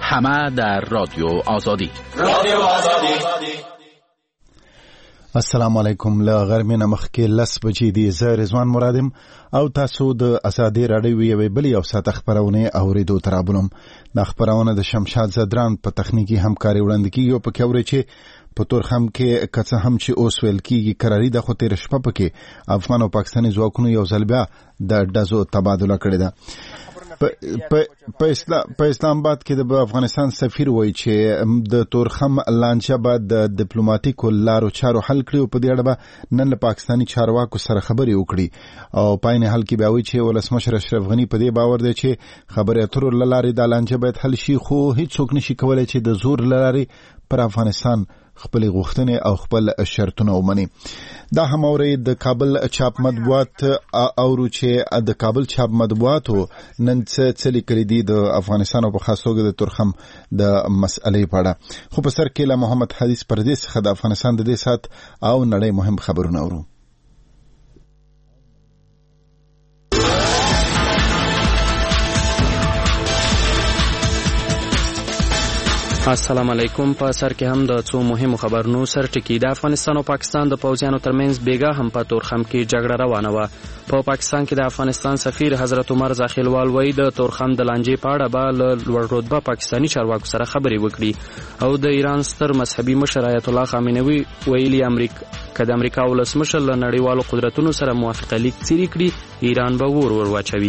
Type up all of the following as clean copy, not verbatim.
همه در رادیو آزادی. السلام علیکم. له غرمې نه مخکې 10 بجې دي. زه رضوان مرادم او تاسو د ازادي راډیو یوې بلې او ساعت خبرونه اوریدو ترابلم. د خبرونه د شمشاد زدران په تخنیکی همکاري وړاندې کیږي او په کورې چې په تورخم کې کڅه هم چې اوس ویل کیږي قراری د خو تیر شپه پکې افغان او پاکستاني ځواکونو یو ځل بیا د ډزو تبادله کړې ده. په اسلام آباد کې د افغانستان سفیر وایي چې د تورخم لانجه بعد د ډیپلوماټیکو لارو چارو حل کړي او په دې اړه به نن له پاکستاني چارواکو سره خبرې وکړي او پاین حل کې بیا وایي چې ولسمشر اشرف غنی په دې باور دی چې خبرې اترو لارې د لانجه باید حل شي، خو هیڅوک نشي کولای چې د زور لارې پر افغانستان خپل غوښتنې او خپل شرطونه ومني. دا هم اوري د کابل چاپ مطبوعات او چې د کابل چاپ مطبوعاتو نن څه لیکلي دي د افغانستان او په خاص توګه د تورخم د مسئلې په اړه. خو په سر کې له محمد حدیث پردیس څخه د افغانستان د دې سات او نړۍ مهم خبرونه اورو. السلام علیکم. په سر کې هم د څو مهمو خبرونو سر ټکی. د افغانستان او پاکستان د پوځیانو ترمنځ بیګا هم په تورخم کې جګړه روانه وه. په پاکستان کې د افغانستان سفیر حضرت عمر زاخیلوال وایي د تورخم د لانجې په اړه به له لوړ رتبه پاکستاني چارواکو سره خبرې وکړي او د ایران ستر مذهبي مشر آیت الله خامنوي ویلي که د امریکا ولسمشر له نړیوالو قدرتونو سره موافقه لیک څیرې کړي ایران به ور واچوي.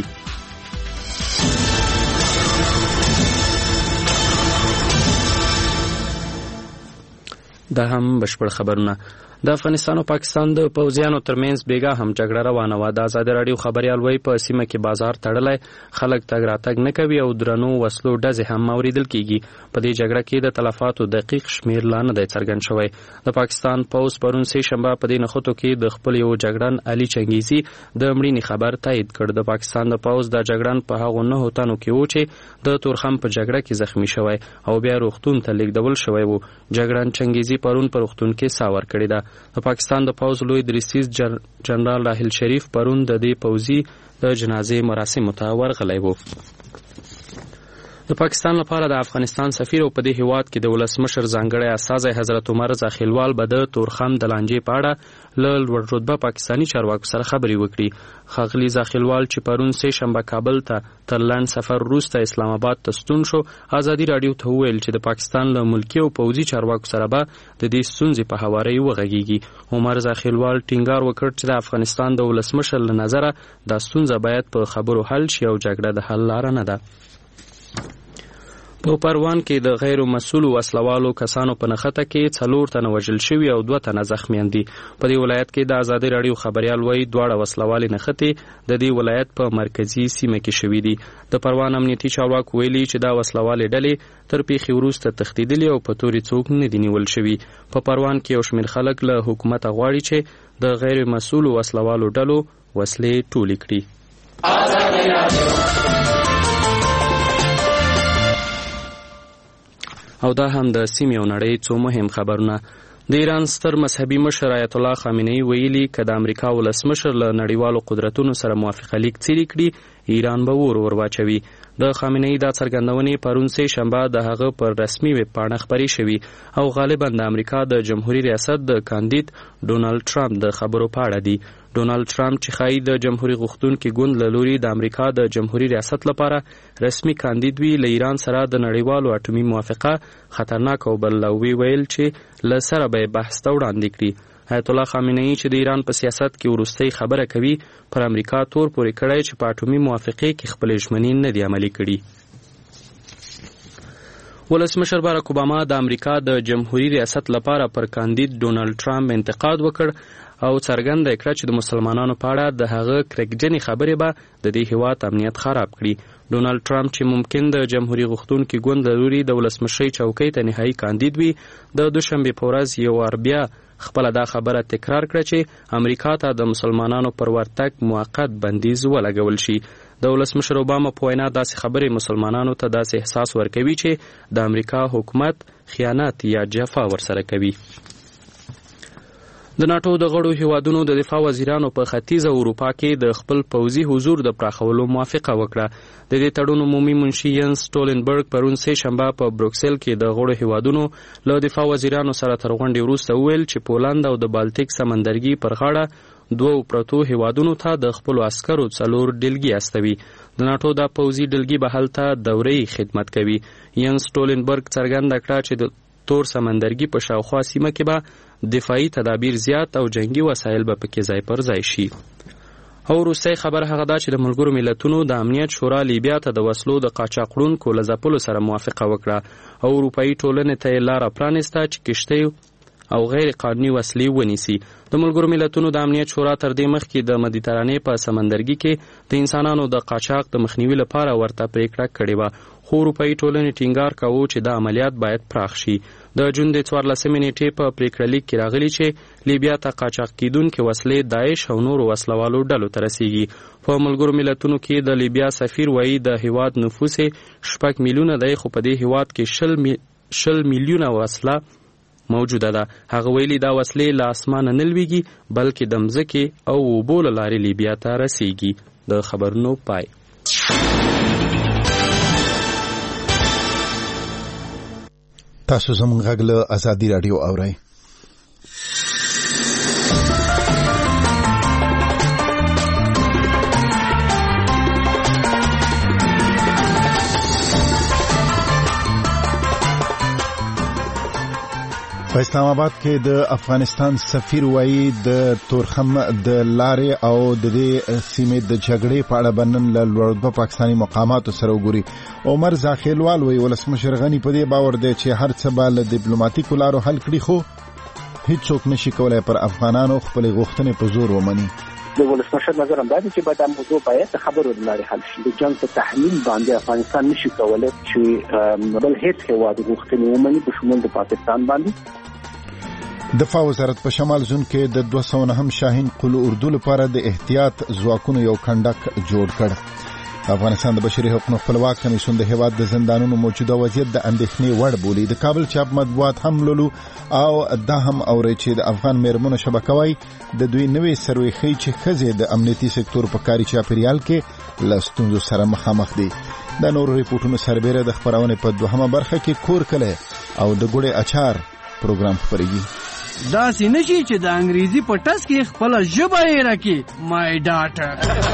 دا هم بشپړ خبرونه. د افغانستان او پاکستان د پوځیانو ترمنځ بیګا هم جګړه روانه وه. د ازادي راډیو خبريال وایي په سیمه کې بازار تړلی، خلک تګ راتګ نه کوي او درنو وسلو ډزې هم اوریدل کیږي. په دې جګړه کې د تلفاتو دقیق شمیر لا نه دی څرګند شوی. د پاکستان پوځ پرون سه شنبه په دې نښتو کې د خپل یو جګړن علي چنګیزي د مړینې خبر تایید کړ. د پاکستان د پوځ د جګړن په هغو 9 تنو کې و چې د تورخم په جګړه کې زخمی شوی او بیا روغتون ته لیږدول شوی و. جګړن چنګیزي پرون په روغتون کې سا ورکړې ده. د پاکستان د پوځ لوی دریسیز جنرال راحیل شریف پرون د دې پوځي د جنازې مراسمو ته ورغلی و. د پاکستان لپاره د افغانستان سفیر او په دې هیواد کې د ولسمشر ځانګړی استازی حضرت عمر زاخیلوال به د تورخم د لانجې په اړه له لوړ رتبه پاکستاني چارواکو سره خبرې وکړي. ښاغلي زاخیلوال چې پرون سه شنبه کابل ته تر لنډ سفر وروسته اسلام آباد ته ستون شو، ازادي راډیو ته وویل چې د پاکستان له ملکي او پوځي چارواکو سره به د دې ستونزې په هوارۍ وغږیږي. عمر زاخیلوال ټینګار وکړ چې د افغانستان د ولسمشر له نظره دا ستونزه باید په خبرو حل شي او جګړه د حل لاره نه ده. په پروان کې د غیر مسؤلو وسلوالو کسانو په نښته کې 4 تنه وژل شوي او 2 تنه زخمیان دي. په دې ولایت کې د ازادي راډیو خبريال وایي دواړه وسلوالې نښتې د دې ولایت په مرکزی سیمه کې شوي دي. د پروان امنیتي چارواکو ویلي چې دا وسلوالې ډلې تر پیښې وروسته تښتېدلې او په تورې څوک نه دي نیول شوي. په پروان کې یو شمېر خلک له حکومت غواړي چې د غیر مسؤلو وسلوالو ډلو وسلې ټولې کړي. او دا هم د سیمې او نړۍ څو مهم خبرونه. د ایران ستر مذهبي مشر آیت الله خامنوي ویلي که د امریکا ولسمشر له نړیوالو قدرتونو سره موافقه لیک څیرې کړي ایران به ور واچوي. د خامنوي دا څرګندونې پرون سه شنبه د هغه پر رسمي ویب پاڼه خپرې شوي او غالبا د امریکا د جمهوریت ریاست د کاندید ډونالد ټرمپ د خبرو په اړه دي. ډونالد ټرمپ چې ښایي د جمهوریت غوښتونکي ګوند له لوري د امریکا د جمهوریت ریاست لپاره رسمي کاندید وي، له ایران سره د نړیوالو اټومي موافقه خطرناک او بللوي ویل چې له سره به بحث ته وړاندې کړي. آیت الله خامنه‌ای چې د ایران په سیاست کې وروستۍ خبره کوي پر امریکا تور پورې کړی چې په اټومي موافقې کې خپل ژمنې نه دي عملي کړي. ولسمشر باراک اوباما د امریکا د جمهوریت ریاست لپاره پر کاندید ډونالد ټرمپ انتقاد وکړ او څرګنده کړه چې د مسلمانانو په اړه د هغه کرکجنې خبرې به د دې هیواد امنیت خراب کړي. ډونالد ټرمپ چې ممکن د جمهوریت غوښتونکي ګوند له لوري د ولسمشرۍ چوکۍ ته نهایي کاندید وي، د دوشنبې په ورځ یو وار بیا خپله دا خبره تکرار کړه چې امریکا ته د مسلمانانو پر ورتګ موقت بندیز ولګول شي. د ولسمشر اوباما په وینا داسې خبرې مسلمانانو ته داسې احساس ورکوي چې د امریکا حکومت خیانت یا جفا ورسره کوي. د ناتو د غړو هیوادونو د دفاع وزیرانو په ختیځه اروپا کې د خپل پوځي حضور د پراخولو موافقه وکړه. د دې تړون عمومي منشي ینس سټولنبرګ پرون سه شنبه په بروکسل کې د غړو هیوادونو له دفاع وزیرانو سره تر غونډې وروسته وویل چې پولند او د بالټیک سمندرګي پر غاړه دوه پروتو هیوادونو ته د خپل عسکرو 4 ډلګي استوي. د ناتو د پوځي ډلګي به هلته دوري خدمت کوي. ینس سټولنبرګ څرګنده کړه چې د تور سمندرګي په شاوخوا سیمه کې به دفاعي تدابیر زیات او جنگي وسایل به پکې ځای پر ځای شي. او روسي خبر هغه دا چې د ملګرو ملتونو د امنیت شورا لیبیا ته د وسلو د قاچاقړونکو له ځپلو سره موافقه وکړه او اروپایي ټولنې ته لاره پرانیسته چې کشتۍ او غیر قانوني وسلې ونیسي. د ملګرو ملتونو د امنیت شورا تر دې مخکې د مدیترانې په سمندرګي کې د انسانانو د قاچاق د مخنیوي لپاره ورته پریکړه کړې وه، خو اروپایي ټولنې ټینګار کاوه چې د عملیات باید پراخ شي. د جون د 14 نیټې په پریکړه لیک کې راغلي چې لیبیا ته قاچاق کیدونکې وسلې داعش او نورو وسلوالو ډلو ته رسیږي. په ملګرو ملتونو کې د لیبیا سفیر وایي د هیواد نفوس 6 میلیونه دی، خو په دې هیواد کې 10 میلیونه وسله موجوده ده. هغه ویلي دا وسلې له اسمانه نه لویږي بلکې د مځکې او اوبو له لارې لیبیا ته رسیږي. د خبرونو پای. تاسو زموږ غږ له ازادي رادیو اورئ. په اسلام آباد کې د افغانستان سفیر وایي د تورخم د لارې او د دې سیمې د جګړې په اړه بنن له لوړ پاکستاني مقاماتو سره وګوري. عمر زاخیلوال وایي ولسمشر غني په دې باور دی چې هر څه به له ډیپلوماټیکو لارو حل کړي، خو هیڅوک نشي کولای پر افغانانو خپل غوښتنې په زور ومني. د ولسمشر نظر هم دا دی چې باید دا موضوع باید خبرو د لارې حل شي. د جنګ په تحلیل باندې افغانستان نشي کولای چې بل هیڅ هیواد غوښتنې ومني په شمول د پاکستان باندې. دفاع وزارت په شمال زون کې د 209 شاهین قلو اردو لپاره د احتیاط ځواکونو یو کندک جوړ کړ. افغانستان د بشري حقوقو خپلواک کمیسیون د هیواد د زندانونو موجوده وضعیت د اندېښنې وړ بولي. د کابل چاپ مطبوعات هم لولو او دا هم اوري چې د افغان میرمنو شبکه وای د دوی نوې سروي خي چې خزه د امنیتي سکتور په کاري چاپیریال کې لستونزو سره مخامخ دي. د نورو ریپورتونو سربېره د خبرونه په دوهمه برخه کې کور کله او د ګوړې اچار پروګرام خبرېږي. دا سینشي چې د انګریزي په ټس کې خپل ژبه یې راکې مای ډاټا.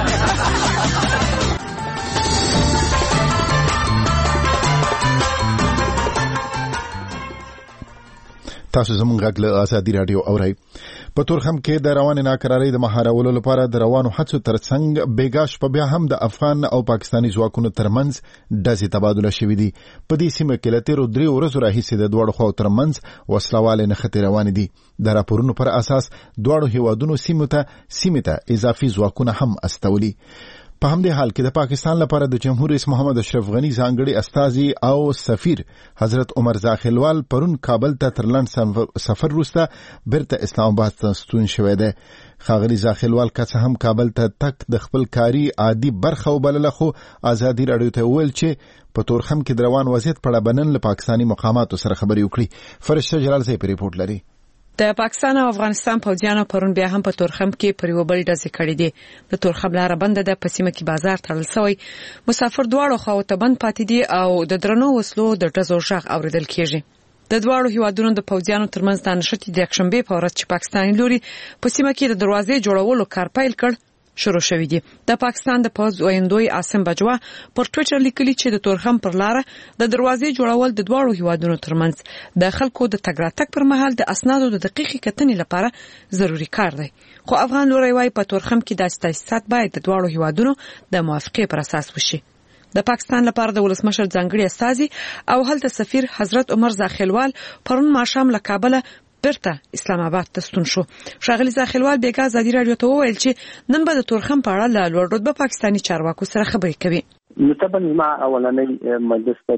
تاسو زموږ غږ له ازادي رادیو اورئ. په تورخم کې د روانې ناکرارۍ د مهارولو لپاره د روانو هڅو ترڅنګ بیګا شپه بیا هم د افغان او پاکستاني ځواکونو ترمنځ ډزې تبادله شوې دي. په دې سیمه کې له تېرو 3 ورځو راهیسې د دواړو خواو ترمنځ وسلوالې نښتې روانې دي. د راپورونو پر اساس دواړو هیوادونو سیمې ته اضافي ځواکونه هم استولي. په همدې حال کې د پاکستان لپاره د جمهور رئیس محمد اشرف غنی ځانګړي استازي او سفیر حضرت عمر زاخیلوال پرون کابل ته تر لنډ سفر وروسته بیرته اسلام آباد ته ستون شوی دی. ښاغلي زاخیلوال که څه هم کابل ته تک د خپل کاري عادي برخه وبلله، خو ازادي راډیو ته وویل چې په تورخم کې د روان وضعیت په اړه بنن له پاکستاني مقاماتو سره خبرې وکړي. فرشته جلال زی په ریپورت لري. د پاکستان او افغانستان پوځیانو پرون بیا هم په تورخم کې پر یو بل ډزې کړې دي. د تورخم لاره بنده ده، په سیمه کې بازار تړل شوی، مسافر دواړو خواو ته بند پاتې دي او د درنو وسلو د ډزو غږ اوریدل کیږي. د دواړو هیوادونو د پوځیانو ترمنځ د نښتې د یکشنبه په ورځ چې پاکستاني لوري په سیمه کې د دروازې جوړولو کار پیل کړ شروع شوی دی. د پاکستان د پوځ ویندوی عاصم بجوا پر ټوئیټر لیکلی چې د تورخم پر لار د دروازې جوړول د دواړو هیوادونو ترمنځ د خلکو د تګ راتګ پر مهال د اسنادو د دقیقې کتنې لپاره ضروری کار دی. خو افغان لوري وايي په تورخم کې د تاسیسات باید د دواړو هیوادونو د موافقې پر اساس وشي. د پاکستان لپاره د ولسمشر ځانګړي استازي او هلته سفیر حضرت عمر زاخیلوال پرون ماښام له کابل بیرته اسلام آباد ته ستون شو. ښاغلي زاخیلوال بیګا ازادي راډیو ته وویل چې نن به د تورخم په اړه له لوړ رتبه پاکستاني چارواکو سره خبرې کوي. نو طبعا ما اولنۍ مجلس ته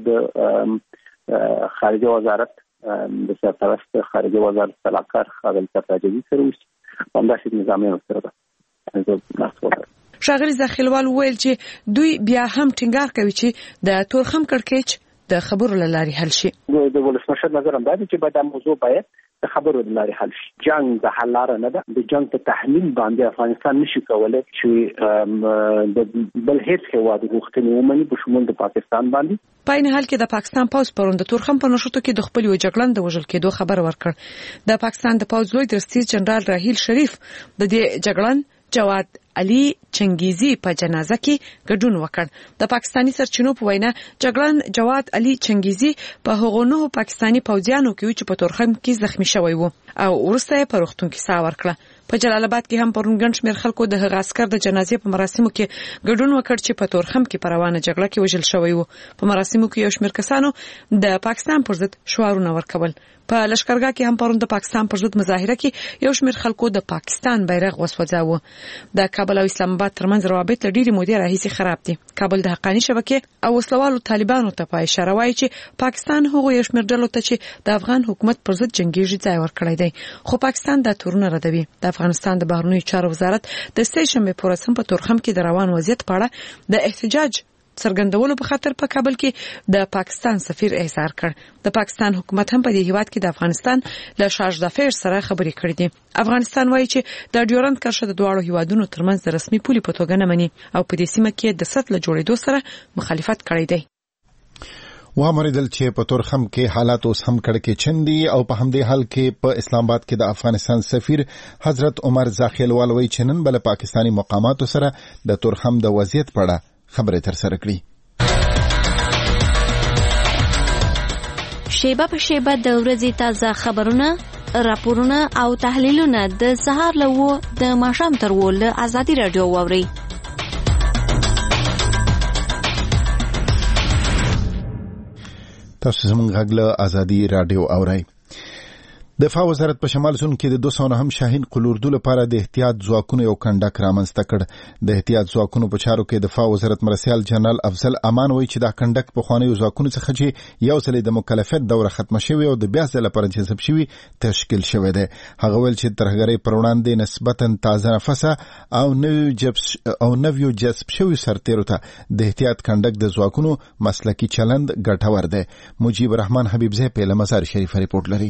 د خارجه وزارت د سرپرست خارجه وزارت سلاکار ښاغلي تاجدي سره وشي همداسې نظامیانو سره ده. ښاغلي زاخیلوال وویل چې دوی بیا هم ټینګار کوي چې د تورخم کړکېچ د خبرو لاري حل شي. د ولسمشر نظر هم دا دی چې د موضوع باید د خبرو لاري حل شي. جنگ د حل لار نه ده. د جنگ په تحلیل باندې افغانستان نشي کولای چې د بل هیڅ هیواد غوښتنې ومني په شمول د پاکستان باندې. په این حال کې د پاکستان پوز پرون د تورخم په نشوتو کې د خپل یو جګړن د وژل کېدو خبر ورکړ. د پاکستان د پوز لوی درستیز جنرال راهیل شریف د دې جګړن جواد علي چنګیزي په جنازه کې ګډون وکړ. د پاکستاني سرچینو په وینا جګړن جواد علي چنګیزي په هغو نهو پاکستاني پوځیانو کې چې په تورخم کې زخمی شوی وو او ورسته په روغتون کې ساه ورکړه. په جلال آباد کې هم پرون ګڼ شمېر خلکو د هغه عسكر د جنازې په مراسمو کې ګډون وکړ چې په تورخم کې په روانه جګړه کې وژل شوی وو. په مراسمو کې یو شمېر کسانو د پاکستان پر ضد شعارونه ورکول. په لشکرګاه کې هم پرون د پاکستان پر ضد مظاهره کې یو شمېر خلکو د پاکستان بیرغ وسوځاوه. د کابل او اسلام آباد ترمنځ روابط ډېری مودې راهیسې خراب دي. کابل د حقاني شبکې او وسلوالو طالبانو ته په اشاره وایي چې پاکستان هغو یو شمېر ډلو ته چې د افغان حکومت پر ضد جنګیږي ځای ورکړی دی، خو پاکستان دا تورونه ردوي. د افغانستان د بهرنیو چارو وزارت د سې شنبې په ورځ په تورخم کې د روان وضعیت په اړه د احتجاج څرګندولو په خاطر په کابل کې د پاکستان سفیر احضار کړ. د پاکستان حکومت هم په دې هیواد کې د افغانستان له شارژ دافیر سره خبرې کړې دي. افغانستان وایي چې د ډیورند کرښه د دواړو هیوادونو ترمنځ د رسمي پولې په توګه نه مني او په دې سیمه کې د سطل جوړېدو سره مخالفت کړی دی. وامریدل چې په تورخم کې حالات اوس هم کړکې چندي او په همدې حال کې په اسلام آباد کې د افغانستان سفیر حضرت عمر زاخیلوال وایي چې نن بل پاکستانی مقاماتو سره د تورخم د وضعیت په اړه خبرې تر سره کړي. شیبه په شیبه د ورځې تازه خبرونه، راپورونه او تحلیلونه د سهار له 9 د ماښام تر 10 له ازادي رادیو واوري. تاسو زموږ غږ له ازادي رادیو اورئ. دفاع وزارت په شمال سون کې د 200 هم شاهین قلوردو لپاره د احتیاط ځواکونو یو کندک رامنځته کړ. د احتیاط ځواکونو په چارو کې دفاع وزارت مرسیال جنرال افضل امان وایي چې دا کندک په خوانیو ځواکونو څخه چې یو ځل د مکلفیت دوره ختمه شوې او د بیا ځل لپاره جذب شوی تشکیل شوی دی. هغه ویل چې ترهګرۍ پر وړاندې نسبتا تازه نفسه او نویو جذب شوی سرتیرو ته د احتیاط کندک د ځواکونو مسلکی چلند ګټور دی. مجيب الرحمن حبیبزی په مزار شریف ریپورت لري.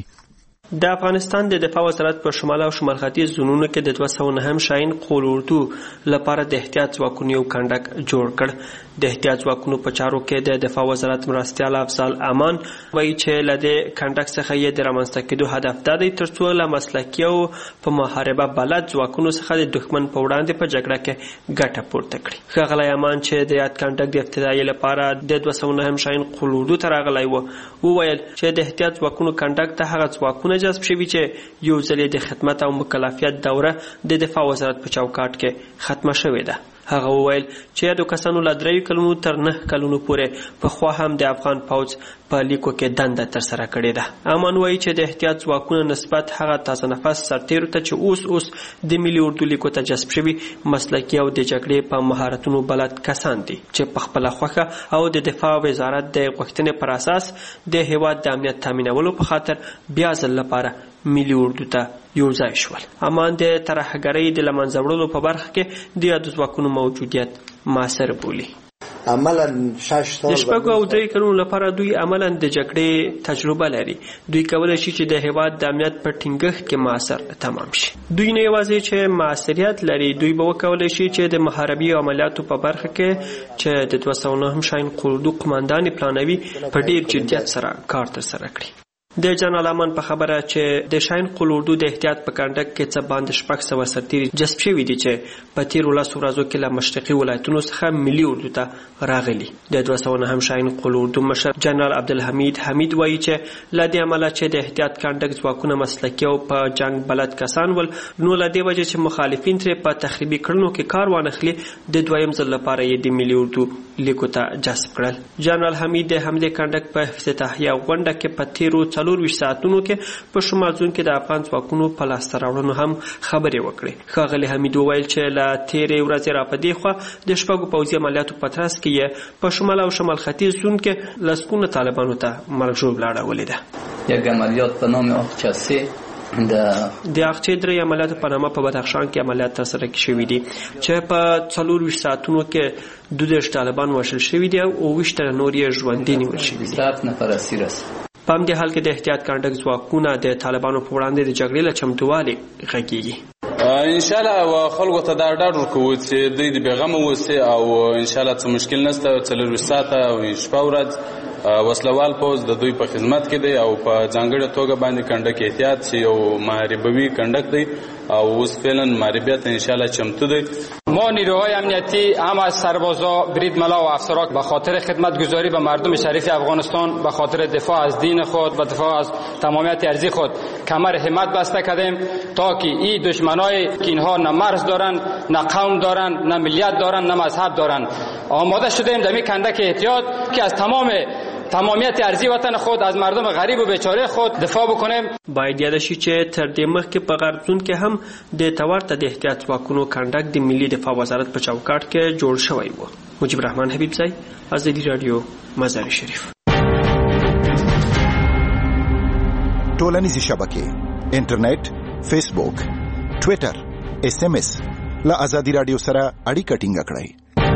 د افغانستان د دفاع وزارت په شمال او شمال ختیځ زونونو کې د 200 هم شاهین قلوردو لپاره د احتیاط ځواکونو یو کندک جوړ کړ. د احتیاط ځواکونو په چارو کې د دفاع وزارت مرستیال افضل امان وایي چې له دې کندک څخه یې د رامنځته کېدو هدف دا دی ترڅو له مسلکي او په محاربه بلد ځواکونو څخه د دښمن په وړاندې په جګړه کې ګټه پورته کړي. ښاغلی امان چې د یاد کندک د ابتدایي لپاره د 200 هم شاهین قلوردو ته راغلی و وویل چې د احتیاط ځواکونو کندک ته هغه ځواکونه جذب شوي چې یو ځل د خدمت او مکلفیت دوره د دفاع وزارت په چوکاټ کې ختمه شوې ده. هغه وویل چې یادو کسانو له 3 کلونو تر 9 کلونو پورې په خوا هم د افغان پوځ په لیکو کې دنده تر سره کړې ده. امان وایي چې د احتیاط ځواکونو نسبت هغه تازه نفس سرتیرو ته چې اوس د ملي اردو لیکو ته جذب شوي مسلکي او د جګړې په مهارتونو بلد کسان دي چې په خپل خوښه او د دفاع وزارت د غوښتنې پر اساس د هیواد د امنیت تامینولو په خاطر بیا ځل لپاره ملي اردو ته یو ځای شول. امان د ترهګرۍ د له منځه وړلو په برخه کې د یادو ځواکونو موجودیت موثر بولي. عملاً 6 سال د شپږو او 3 کلونو لپاره دوی عملاً د جګړې تجربه لري. دوی کولی شي چې د هیواد د امنیت په ټینګښت کې موثر تمام شي. دوی نه یوازې چې موثریت لري، دوی به وکولی شي چې د محاربي عملیاتو په برخه کې چې د 200 هم شاهین قلوردو قماندان پلانوي په ډیر جدیت سره کار تر سره کړي. د جنرال امان په خبره چې د شاهین قلوردو د احتیاط په کندک کې څه باندې 600 سرتیري جذب شوي دي چې په تیرو 10 ورځو کې له مشرقي ولایتونو څخه ملي اردو ته راغلي. د 200 هم شاهین قلوردو مشر جنرال عبدالحمید حمید وایي چې له دې عمله چې د احتیاط کندک ځواکونه مسلکي او په جنگ بلد کسان ول، نو له دې وجې چې مخالفین ترې په تخریبي کړنو کې کار وانخلي د دویم ځل لپاره یې د ملي اردو لیکو ته جذب کړل. جنرال حمید د حملې کندک په افتتاحیه غونډه کې په تیرو 24 ساعتونو کې په شمال زون کې د افغان ځواکونو په لاسته راوړنو هم خبرې وکړې. ښاغلی حمید وویل چې له تیرې ورځې راپدې خوا د شپږو پوځي عملیاتو په ترڅ کې یې په شمال او شمال ختیځ زون کې لسګونه طالبانو ته مرګ ژوبله اړولې ده. یک عملیات به نام آقچه 3 د اقچې درې عملیاتو په نامه په بدخشان کې عملیات ترسره شوي دي چې په 24 ساعتونو کې 22 طالبان وژل شوي دي او 20 تنه نور یې ژوندي نیول شوي دي. 7 نفر اسیر است. په همدې حال کې د احتیاط کانډک ځواکونه د طالبانو په وړاندې د جګړې له چمتووالي غږیږي. ان شاء الله خلکو ته دا ډاډ ورکوو چې دوی د بېغمه اوسي او ان شاء الله څه مشکل نشته. 24 ساعته او شپه ورځ وسلوال پوز د دوی په خدمت کې دی او په ځانګړې توګه باندې کندک احتیاط چې یو محاربوي کندک دی او اوس فعلا محاربیت ان شاء الله چمتو دی. ما نیروهای امنیتی هم از سربازا بریدملا و افسران به خاطر خدمتگزاری به مردم شریف افغانستان به خاطر دفاع از دین خود و دفاع از تمامیت ارضی خود کمر همت بسته کردیم تا که این دشمنای که اینها نه مرز دارن نه قوم دارن نه ملیت دارن نه مذهب دارن آماده شدیم در این کندک احتیاط که از تمامیت ارضی وطن خود از مردم غریب و بیچاره خود دفاع بکنیم. باید یاد شي چې تر دې مخکې په غربزون کې هم د تورته د احتیاط ځواکونو کندک د ملي دفاع وزارت په چوکاټ کې جوړ شوی و. مجيب الرحمن حبیبزی، آزادی رادیو، مزار شریف. ټولنیزې شبکې انټرنیټ، فیسبوک، ټوئیټر، SMS له آزادی رادیو سره اړیکه ټینګه کړئ.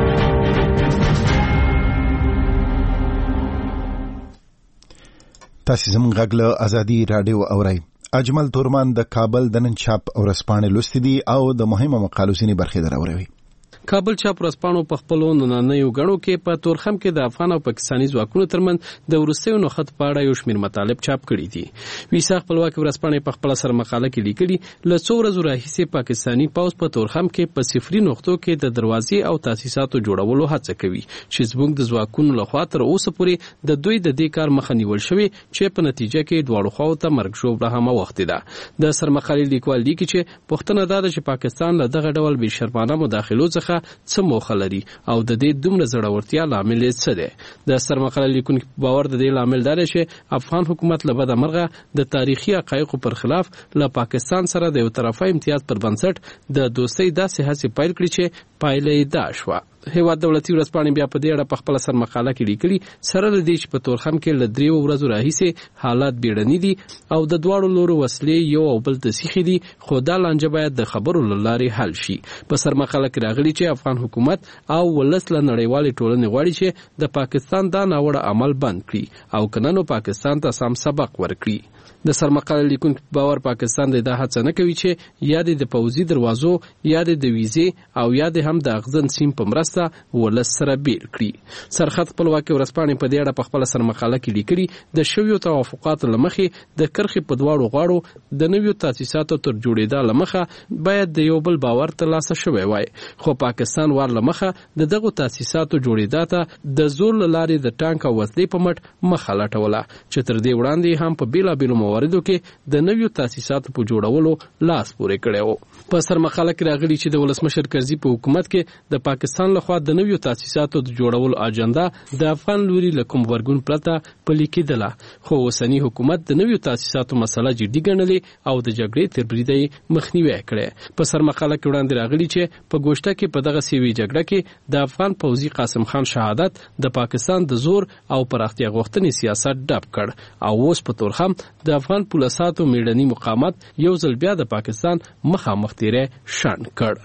تاسو زموږ غږ له آزادی رادیو اورئ. اجمل تورمان د کابل د نن چاپ ورځپاڼې لوستې دي او د مهمه مقالو ځینې برخې دراوروي. کابل چاپ ورځپاڼو په خپلو نننیو غړو کې په تورخم کې د افغان او پاکستاني ځواکونو ترمنځ د وروستیو نوښت په اړه یو شمېر مطالب چاپ کړي دي. ویسا خپلواکي ورځپاڼې په خپل سر مقاله کې لیکلي له څو ورځو راهیسې پاکستاني پوځ په تورخم کې په صفري نقطو کې د دروازې او تاسیساتو جوړولو هڅه کوي چې زموږ د ځواکونو لخوا تر اوسه پورې د دوی د دې کار مخه نیول شوې چې په نتیجه کې دواړو خواو ته مرګ ژوبله هم اوښتې ده. د سرمقالې لیکوال لیکي چې پوښتنه دا ده چې پاکستان له دغه ډول بې شرمانه مداخلو څخه څه موخه لري او د دې دومره زړورتیا لامل څه دی. د سرمقاله لیکونکو باور د دې لامل دی چې افغان حکومت له بده مرغه د تاریخي حقایقو پر خلاف له پاکستان سره د یو طرفه امتیاز پر بنسټ د دوستۍ داسې هڅې پیل کړې چې پایله یې دا شوه. هیواد دولتي ورځپاڼې بیا په دې اړه په خپل سر مقاله کې لیکلي سره د دې چې په تورخم کې له 3 ورځو راهیسې حالات بیړني دي او د دواړو لورو وسلې یو او بل ته سیخي دي خو دا لانجه باید د خبرو له لارې حل شي. په سر مقاله کې راغلي چې افغان حکومت او ولس له نړیوالې ټولنې غواړي چې د پاکستان دا ناوړه عمل بند کړي او کنه نو پاکستان ته سم سبق ورکړي. د سرمقاله لیکونکو باور پاکستان د هڅه نه کوي چې یا د پوځي دروازو یا د ویزې او یا د هم د اغزن سیم په مرسته ولس سره بیل کړي. سرخط خپلواکي ورځپاڼې په دې اړه په خپل سرمقاله کې لیکلي د شویو توافقاتو لمخې د کرخې په دواړو غاړو د نویو تاسیساتو تر جوړېدا لمخه باید د یو بل باور ترلاسه شوی وای خو پاکستان ور لمخه د دغه تاسیساتو جوړېدا ته د زور لارې د ټانک او وسلې په مټ مخه لټوله چې تر دې وړاندې هم په بیلابیلو مواردو کې د نویو تاسیساتو په جوړولو لاس پورې کړی و. په سرمقاله کې راغلي چې د ولسمشر کرزي په حکومت کې د پاکستان لخوا د نویو تاسیساتو د جوړولو اجنډا د افغان لوري له کوم ورګون پرته پلي کېدله خو اوسنی حکومت د نویو تاسیساتو مسله جدي ګڼلې او د جګړې تر بریده یې مخنیوی کړی. په سرمقاله کې وړاندې راغلي چې په ګوشته کې په دغه سیوي جګړه کې د افغان پوځي قاسم خان شهادت د پاکستان د زور او پراختیا غوښتنې سیاست ډب کړ او اوس په تورخم د افغان پولیساتو میړني مقاومت یو ځل بیا د پاکستان مخامخ تیری شنډ کړ.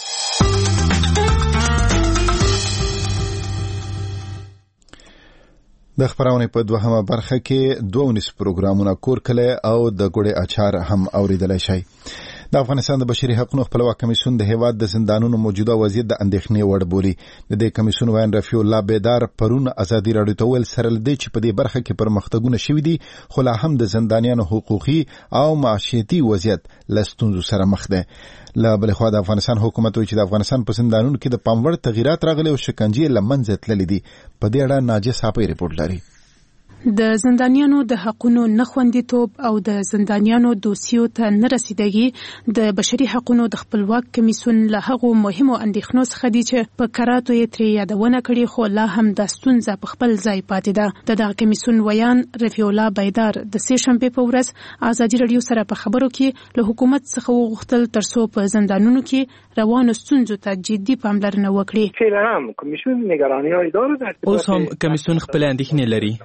د خبرونه په دوهمه برخه کې 2 پروګرامونه کور کله او د ګوړې اچار هم اوریدل شي. د افغانستان د بشري حقوقو خپلواک کمیسیون د هیواد د زندانونو موجوده وضعیت د اندېښنې وړ بولي. د دې کمیسیون وین رفیع الله بیدار پرون آزادي رادیو ته ویل سره لدی چې په دې برخه کې پرمختګونه شوي دي خو لا هم د زندانیانو حقوقي او معاشيتي وضعیت له ستونزو سره مخ ده. له بل خوا د افغانستان حکومت وایي چې د افغانستان په زندانونو کې د پاموړ تغیرات راغلي او شکنجې لمنځه تللي دي. په دې اړه ناجس هاپي رپورټ لري. د زندانیانو د حقونو نخوندیتوب او د زندانیانو دوسیو ته نه رسیدګي د بشري حقوقو د خپلواک کمیسیون له هغو مهمو اندېښنو څخه دي چې په کراتو یې ترې یادونه کړې خو لا هم د ستونزه په خپل ځای پاتې ده. دغه کمیسیون ویان رفیع الله بیدار د سې شنبې په ورځ آزادي رادیو سره په خبرو کې له حکومت څخه وغوښتل ترڅو په زندانونو کې روانو ستونزو ته جدي پاملرنه وکړي. اوس هم کمیسیون خپل اندېښنې لري. همدا اوس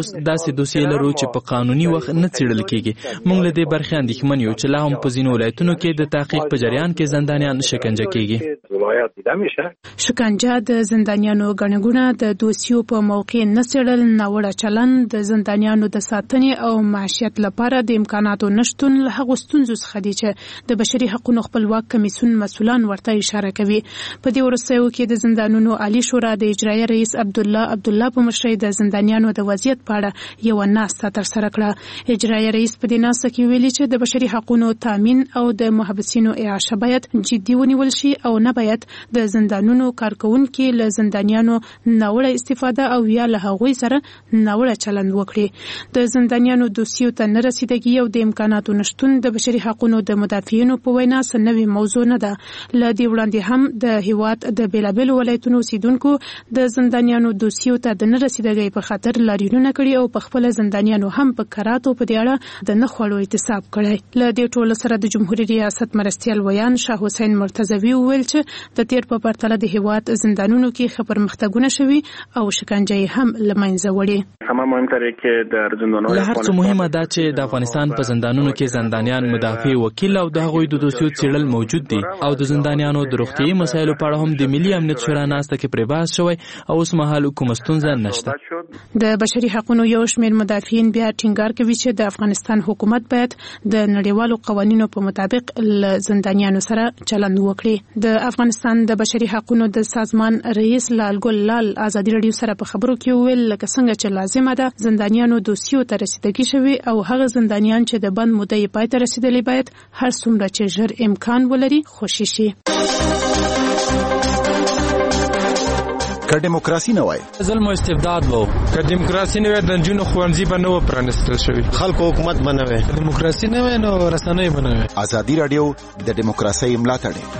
اوس داسې دوسیې لرو چې په قانوني وخت نه څېړل کیږي. موږ له دې برخې اندېښمن یو چې لا هم په ځینو ولایتونو کې د تحقیق په جریان کې زندانیان شکنجه کیږي. شکنجه د زندانیانو ګڼه ګوڼه د دوسیو په موقع نه څېړل، ناوړه چلند، د زندانیانو د ساتنې او معیشت لپاره د امکاناتو نشتون له هغو ستونزو څخه دي چې د بشري حقوقو خپلواک کمیسیون مسؤلان ورته اشاره کوي. په دې وروستیو کې د زندانونو عالی شورا د اجرایي رئیس عبدالله په مشرۍ د زندانیانو د وضعیت په اړه یو ناسته ترسره کړه. اجرایي رئیس په دې ناسته کې ویلي چې د بشري حقوقو تامین او د محبسینو اعاشه باید جدي ونیول شي او نه باید د زندانونو کارکونکو له زندانیانو ناوړه استفاده او یا له هغوی سره ناوړه چلند وکړي. د زندانیانو دوسیو ته نه رسیدګي او د امکاناتو نشتون د بشري حقوقو د مدافعینو په وینا سنوي موضوع نه ده. له دې وړاندې هم د هیواد د بیلابیلو ولایتونو اوسیدونکو د زندانیانو دوسیو ته د نه رسیدګۍ په خاطر لاریونونه کړي او په خپل زندانیانو هم په کراتو په دې اړه د نه خوړو احتساب کړی. له دې ټولو سره د جمهوریت ریاست مرستیال ویان شاه حسین مرتضوی وویل چې د تیر په پرتله د هیواد زندانونو کې ښه پرمختګونه شوي او شکنجه هم له منځه وړي. له هر څه مهمه ده چې د افغانستان په زندانونو کې زندانیان، مدافع، وکیل او د هغوی د دوسیو څېړل موجود دي او د زندانیانو د روغتیايي مسایلو په اړه هم د ملي امنیت شورا ناسته کې پرې بحث شوی او اوس مهال کومه ستونزه نشته. د بشري حقوقو یو شمېر مدافعین بیا ټینګار کوي چې د افغانستان حکومت باید د نړیوالو قوانینو په مطابق له زندانیانو سره چلند وکړي. د افغانستان د بشري حقوقو د سازمان رئیس لالګل لال ازادي رادیو سره په خبرو کې ویل لکه څنګه چې لازمه ده زندانیانو دوسیو ته رسیدګي شوي او هغه زندانیان چې د بند مدعي پای ته رسیدلی باید هر څومره چې ژر امکان ولري خوشي شي. که دیموکراسي نه وای ظلم او استبداد وو، که دیموکراسي نه وای د جنونو خوانځي به نه پرانستل شوی، خلکو حکومت بنوي، دیموکراسي نه وای نو رسنۍ بنوي. ازادي رادیو د دیموکراسي ملاتړ.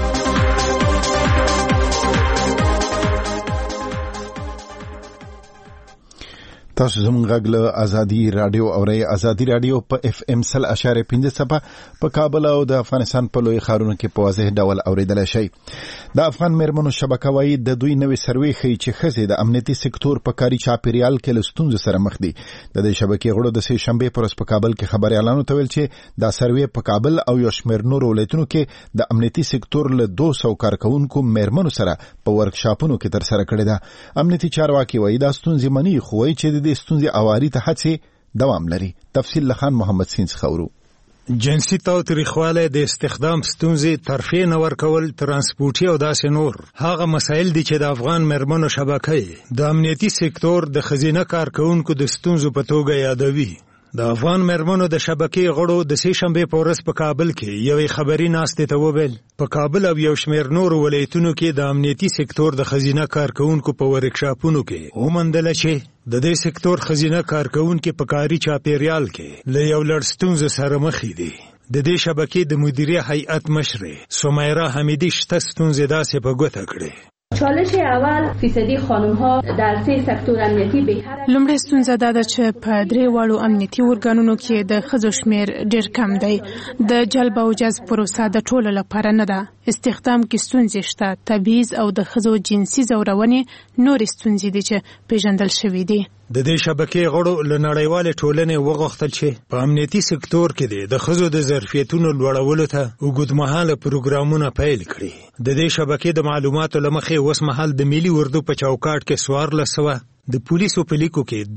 تاسو زموږ غږ له ازادي رادیو اورئ. ازادي رادیو په اف ام 100.5 په کابل او د افغانستان په لوی ښارونو کې په واضح ډول اوریدل شي. د افغان میرمنو شبکه وايي د دوی نوې سروې ښیي چې ښځې د امنیتي سکتور په کاري چاپیریال کې له ستونزو سره مخ دي. د دې شبکې غړو د سې شنبې پر ورځ په کابل کې خبريالانو ته ویل چې دا سروې په کابل او یو شمېر نورو ولایتونو کې د امنیتي سکتور له 200 کارکونکو میرمنو سره په ورکشاپونو کې ترسره کړې ده. امنیتي چارواکي وايي دا ستونزې مني خو وايي چې د ستونزې اواري ته هڅې دوام لري. تفصیل لخان محمد سینس خورو. جنسي تاوتریخوالی، د استخدام ستونزې، ترفیع نه ورکول، ترانسپورټي او داسې نور هغه مسایل دي چې د افغان میرمنو شبکې د امنیتي سکتور د ښځینه کارکونکو د ستونزو په توګه یادوي. د افغان میرمنو د شبکې غړو د سې شنبې په ورځ په کابل کې یوې خبري ناستې ته وویل په کابل او یو شمېر نورو ولایتونو کې د امنیتي سکتور د ښځینه کارکونکو په ورکشاپونو کې وموندله چې د دې سکتور ښځینه کارکونکي په کاري چاپیریال کې له یو لړ ستونزو سره مخ دي. د دې شبکې د مدیریت هیئت مشرې سمیرا حمیدی شته ستونزې داسې په ګوته کړې. چالش اول فیصدی خانم ها در سه سکتور امنیتی بهتر. لومړی ستونزه دا ده چې په درې واړو امنیتي ارګانونو کې د ښځو شمیر ډېر کم دی. د جلب او جذب پروسه د ټولو لپاره نه ده. استخدام کې ستونزې شته. تبعیض او د ښځو جنسي ځورونې نورې ستونزې دي چې پیژندل شوې دي. د دې شبکې غړو له نړیوالې ټولنې وغوښتل چې په امنیتي سکتور کې د ښځو د ظرفیتونو لوړولو ته اوږدمهاله پروګرامونه پیل کړي. د دې شبکې د معلوماتو له مخې اوس مهال د ملي اردو په چوکاټ کې 1400، د پولیسو په لیکو کې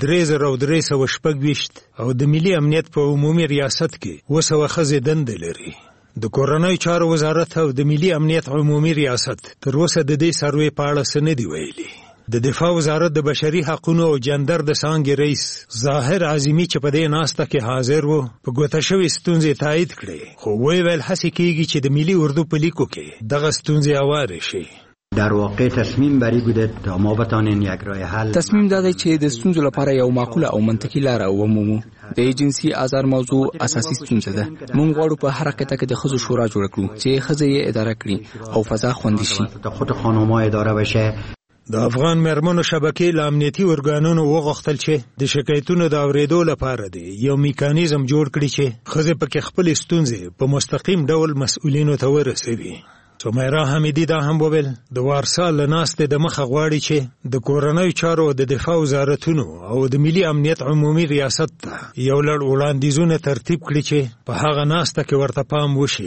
3326 او د ملي امنیت په عمومي ریاست کې 200 ښځې دندې لري. د کورنۍ چارو وزارت او د ملي امنیت عمومي ریاست تر اوسه د دې سروې په اړه څه نه دي ویلي. د دفاع وزارت د بشري حقوقو او جندر د څانګې رئیس ظاهر عظیمی چې په دې ناسته کې حاضر وو په ګوته شوې ستونزې تایید کړې، خو ویل هڅه کیږي چې د ملي اردو په لیکو کې دغه ستونزې هوارې شي. در واقع تصمیم بری بوده تا ما بتانین یک راه حل. تصمیم داده چې د ستونزو لپاره یو معقوله او منطقي لاره ومومو. د جنسي آزار موضوع اساسي ستونزه ده. موږ غواړو په هر حرکت کې د ښځو شورا جوړ کړو چې ښځې یې اداره کړي او فضا خوندي شي. خود خانم‌ها اداره بشه. د افغان میرمنو شبکې له امنیتي ارګانونو وغوښتل چې د شکایتونو د اورېدو لپاره دی یو میکانیزم جوړ کړي چې ښځې پکې خپل ستونزې په مستقیم ډول مسؤلینو ته ورسوي. سمیرا حمیدی دا هم وویل د وارسا له ناستې د مخه غواړي چې د کورنیو چارو د دفاع وزارتونو او د ملي امنیت عمومي ریاست ته یو لړ وړاندیزونه ترتیب کړي چې په هغه ناسته کې ورته پام وشي.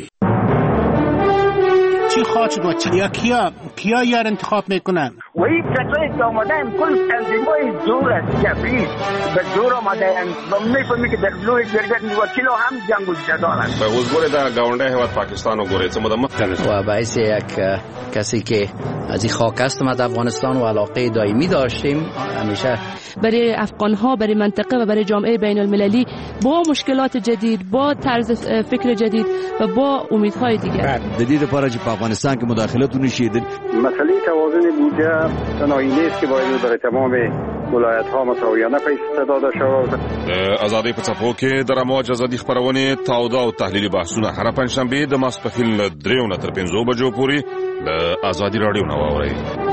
چی خواهد شد یا کیا یار انتخاب میکنن؟ وی کسایی که آمدن کل تنظیمای زور است جبری به زور آمدن و میفهمی که در لوی جرگت وکیل هم جنگ جدارن. به حضور در گاونده هواد پاکستان و گوره چه مدام و باعث یک کسی که از این خاک است ما در افغانستان و علاقه دائمی داشتیم همیشه برای افغان‌ها، برای منطقه و برای جامعه بین المللی با مشکلات جدید، با طرز فکر جدید و با امیدهای دیگر. جدید لپاره چې په افغانستان کې مداخلتونه شي. مسئله توازن بودجه تنهایی نیست که باید در تمام ولایت‌ها مساویانه پیش داده شود. آزادی په څپو کې د رموج ازادي خبرونه تاوده او تحلیلي بحثونه هر پنځشنبه د ماسپښین له 3 تر 5 بجو پورې د آزادي رادیو نو اورئ.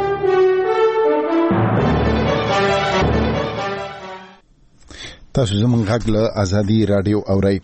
تاسو زموږ غږ له آزادي رادیو اورئ.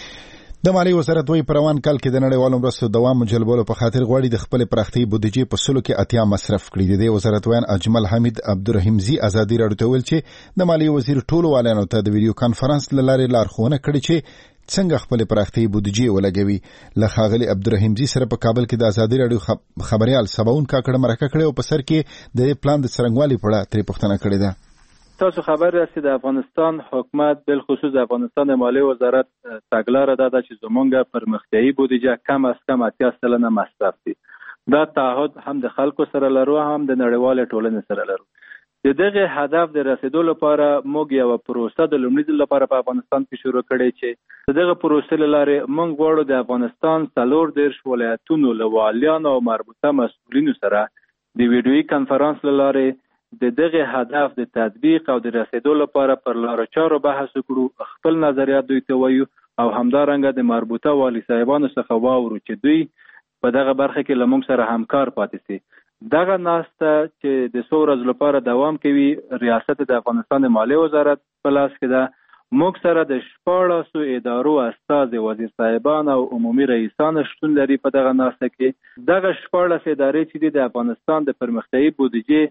د مالیې وزارت وایي په روان کال کې د نړیوالو مرستو دوام جلبولو په خاطر غواړي د خپل پراختیايي بودیجې په سلو کې 80 مصرف کړي. د وزارت وایي اجمل حمید عبدالرحیمزی آزادي رادیو ته ویل چې د مالیې وزیر ټولو والانو ته د ویډیو کانفرنس له لارې لارښوونه کړې چې څنګه خپل پراختیايي بودیجې ولګوي. له ښاغلي عبدالرحیمزی سره په کابل کې د آزادي رادیو خبريال سباون کاکړه مرکه کړې او په سر کې د پلان د څرنګوالي په اړه ترې پوښتنه کړې ده. تاسو خبر راستي د افغانستان حکومت بل خصوص د افغانستان مالیې وزارت تګلاره ده چې زمونږه پرمختیايي بودیجه کم از کم 80% مصرف دي. دا تعهد هم د خلکو سره لرو هم د نړیوال ټولنې سره لرو. د دغه هدف د رسیدو لپاره موږ یو پروسه د لومړي ځل لپاره په افغانستان کې شروع کړې چې دغه پروسې لاره موږ غواړو د افغانستان 14 ولایتونو له والیانو او مربوطه مسؤلینو سره د ویډیویي کانفرنس لاره د دغه هدف د تطبیق او د رسیدو لپاره پر لارو چارو بحث وکړو، خپل نظریات دوی ته وایو او همدارنګه د مربوطه والی صاحبانو څخه واورو چې دوی په دغه برخه کې له موږ سره همکار پاتې شي. دغه ناسته چې د څو ورځې لپاره دوام کوي ریاست د افغانستان مالیې وزارت په لاس کې ده. موږ سره د 14 ادارو استاد وزیر صاحبان او عمومي رئیسان شتون لري په دغه ناسته کې. دغه 14 ادارې چې د افغانستان د پرمختیايي بودیجې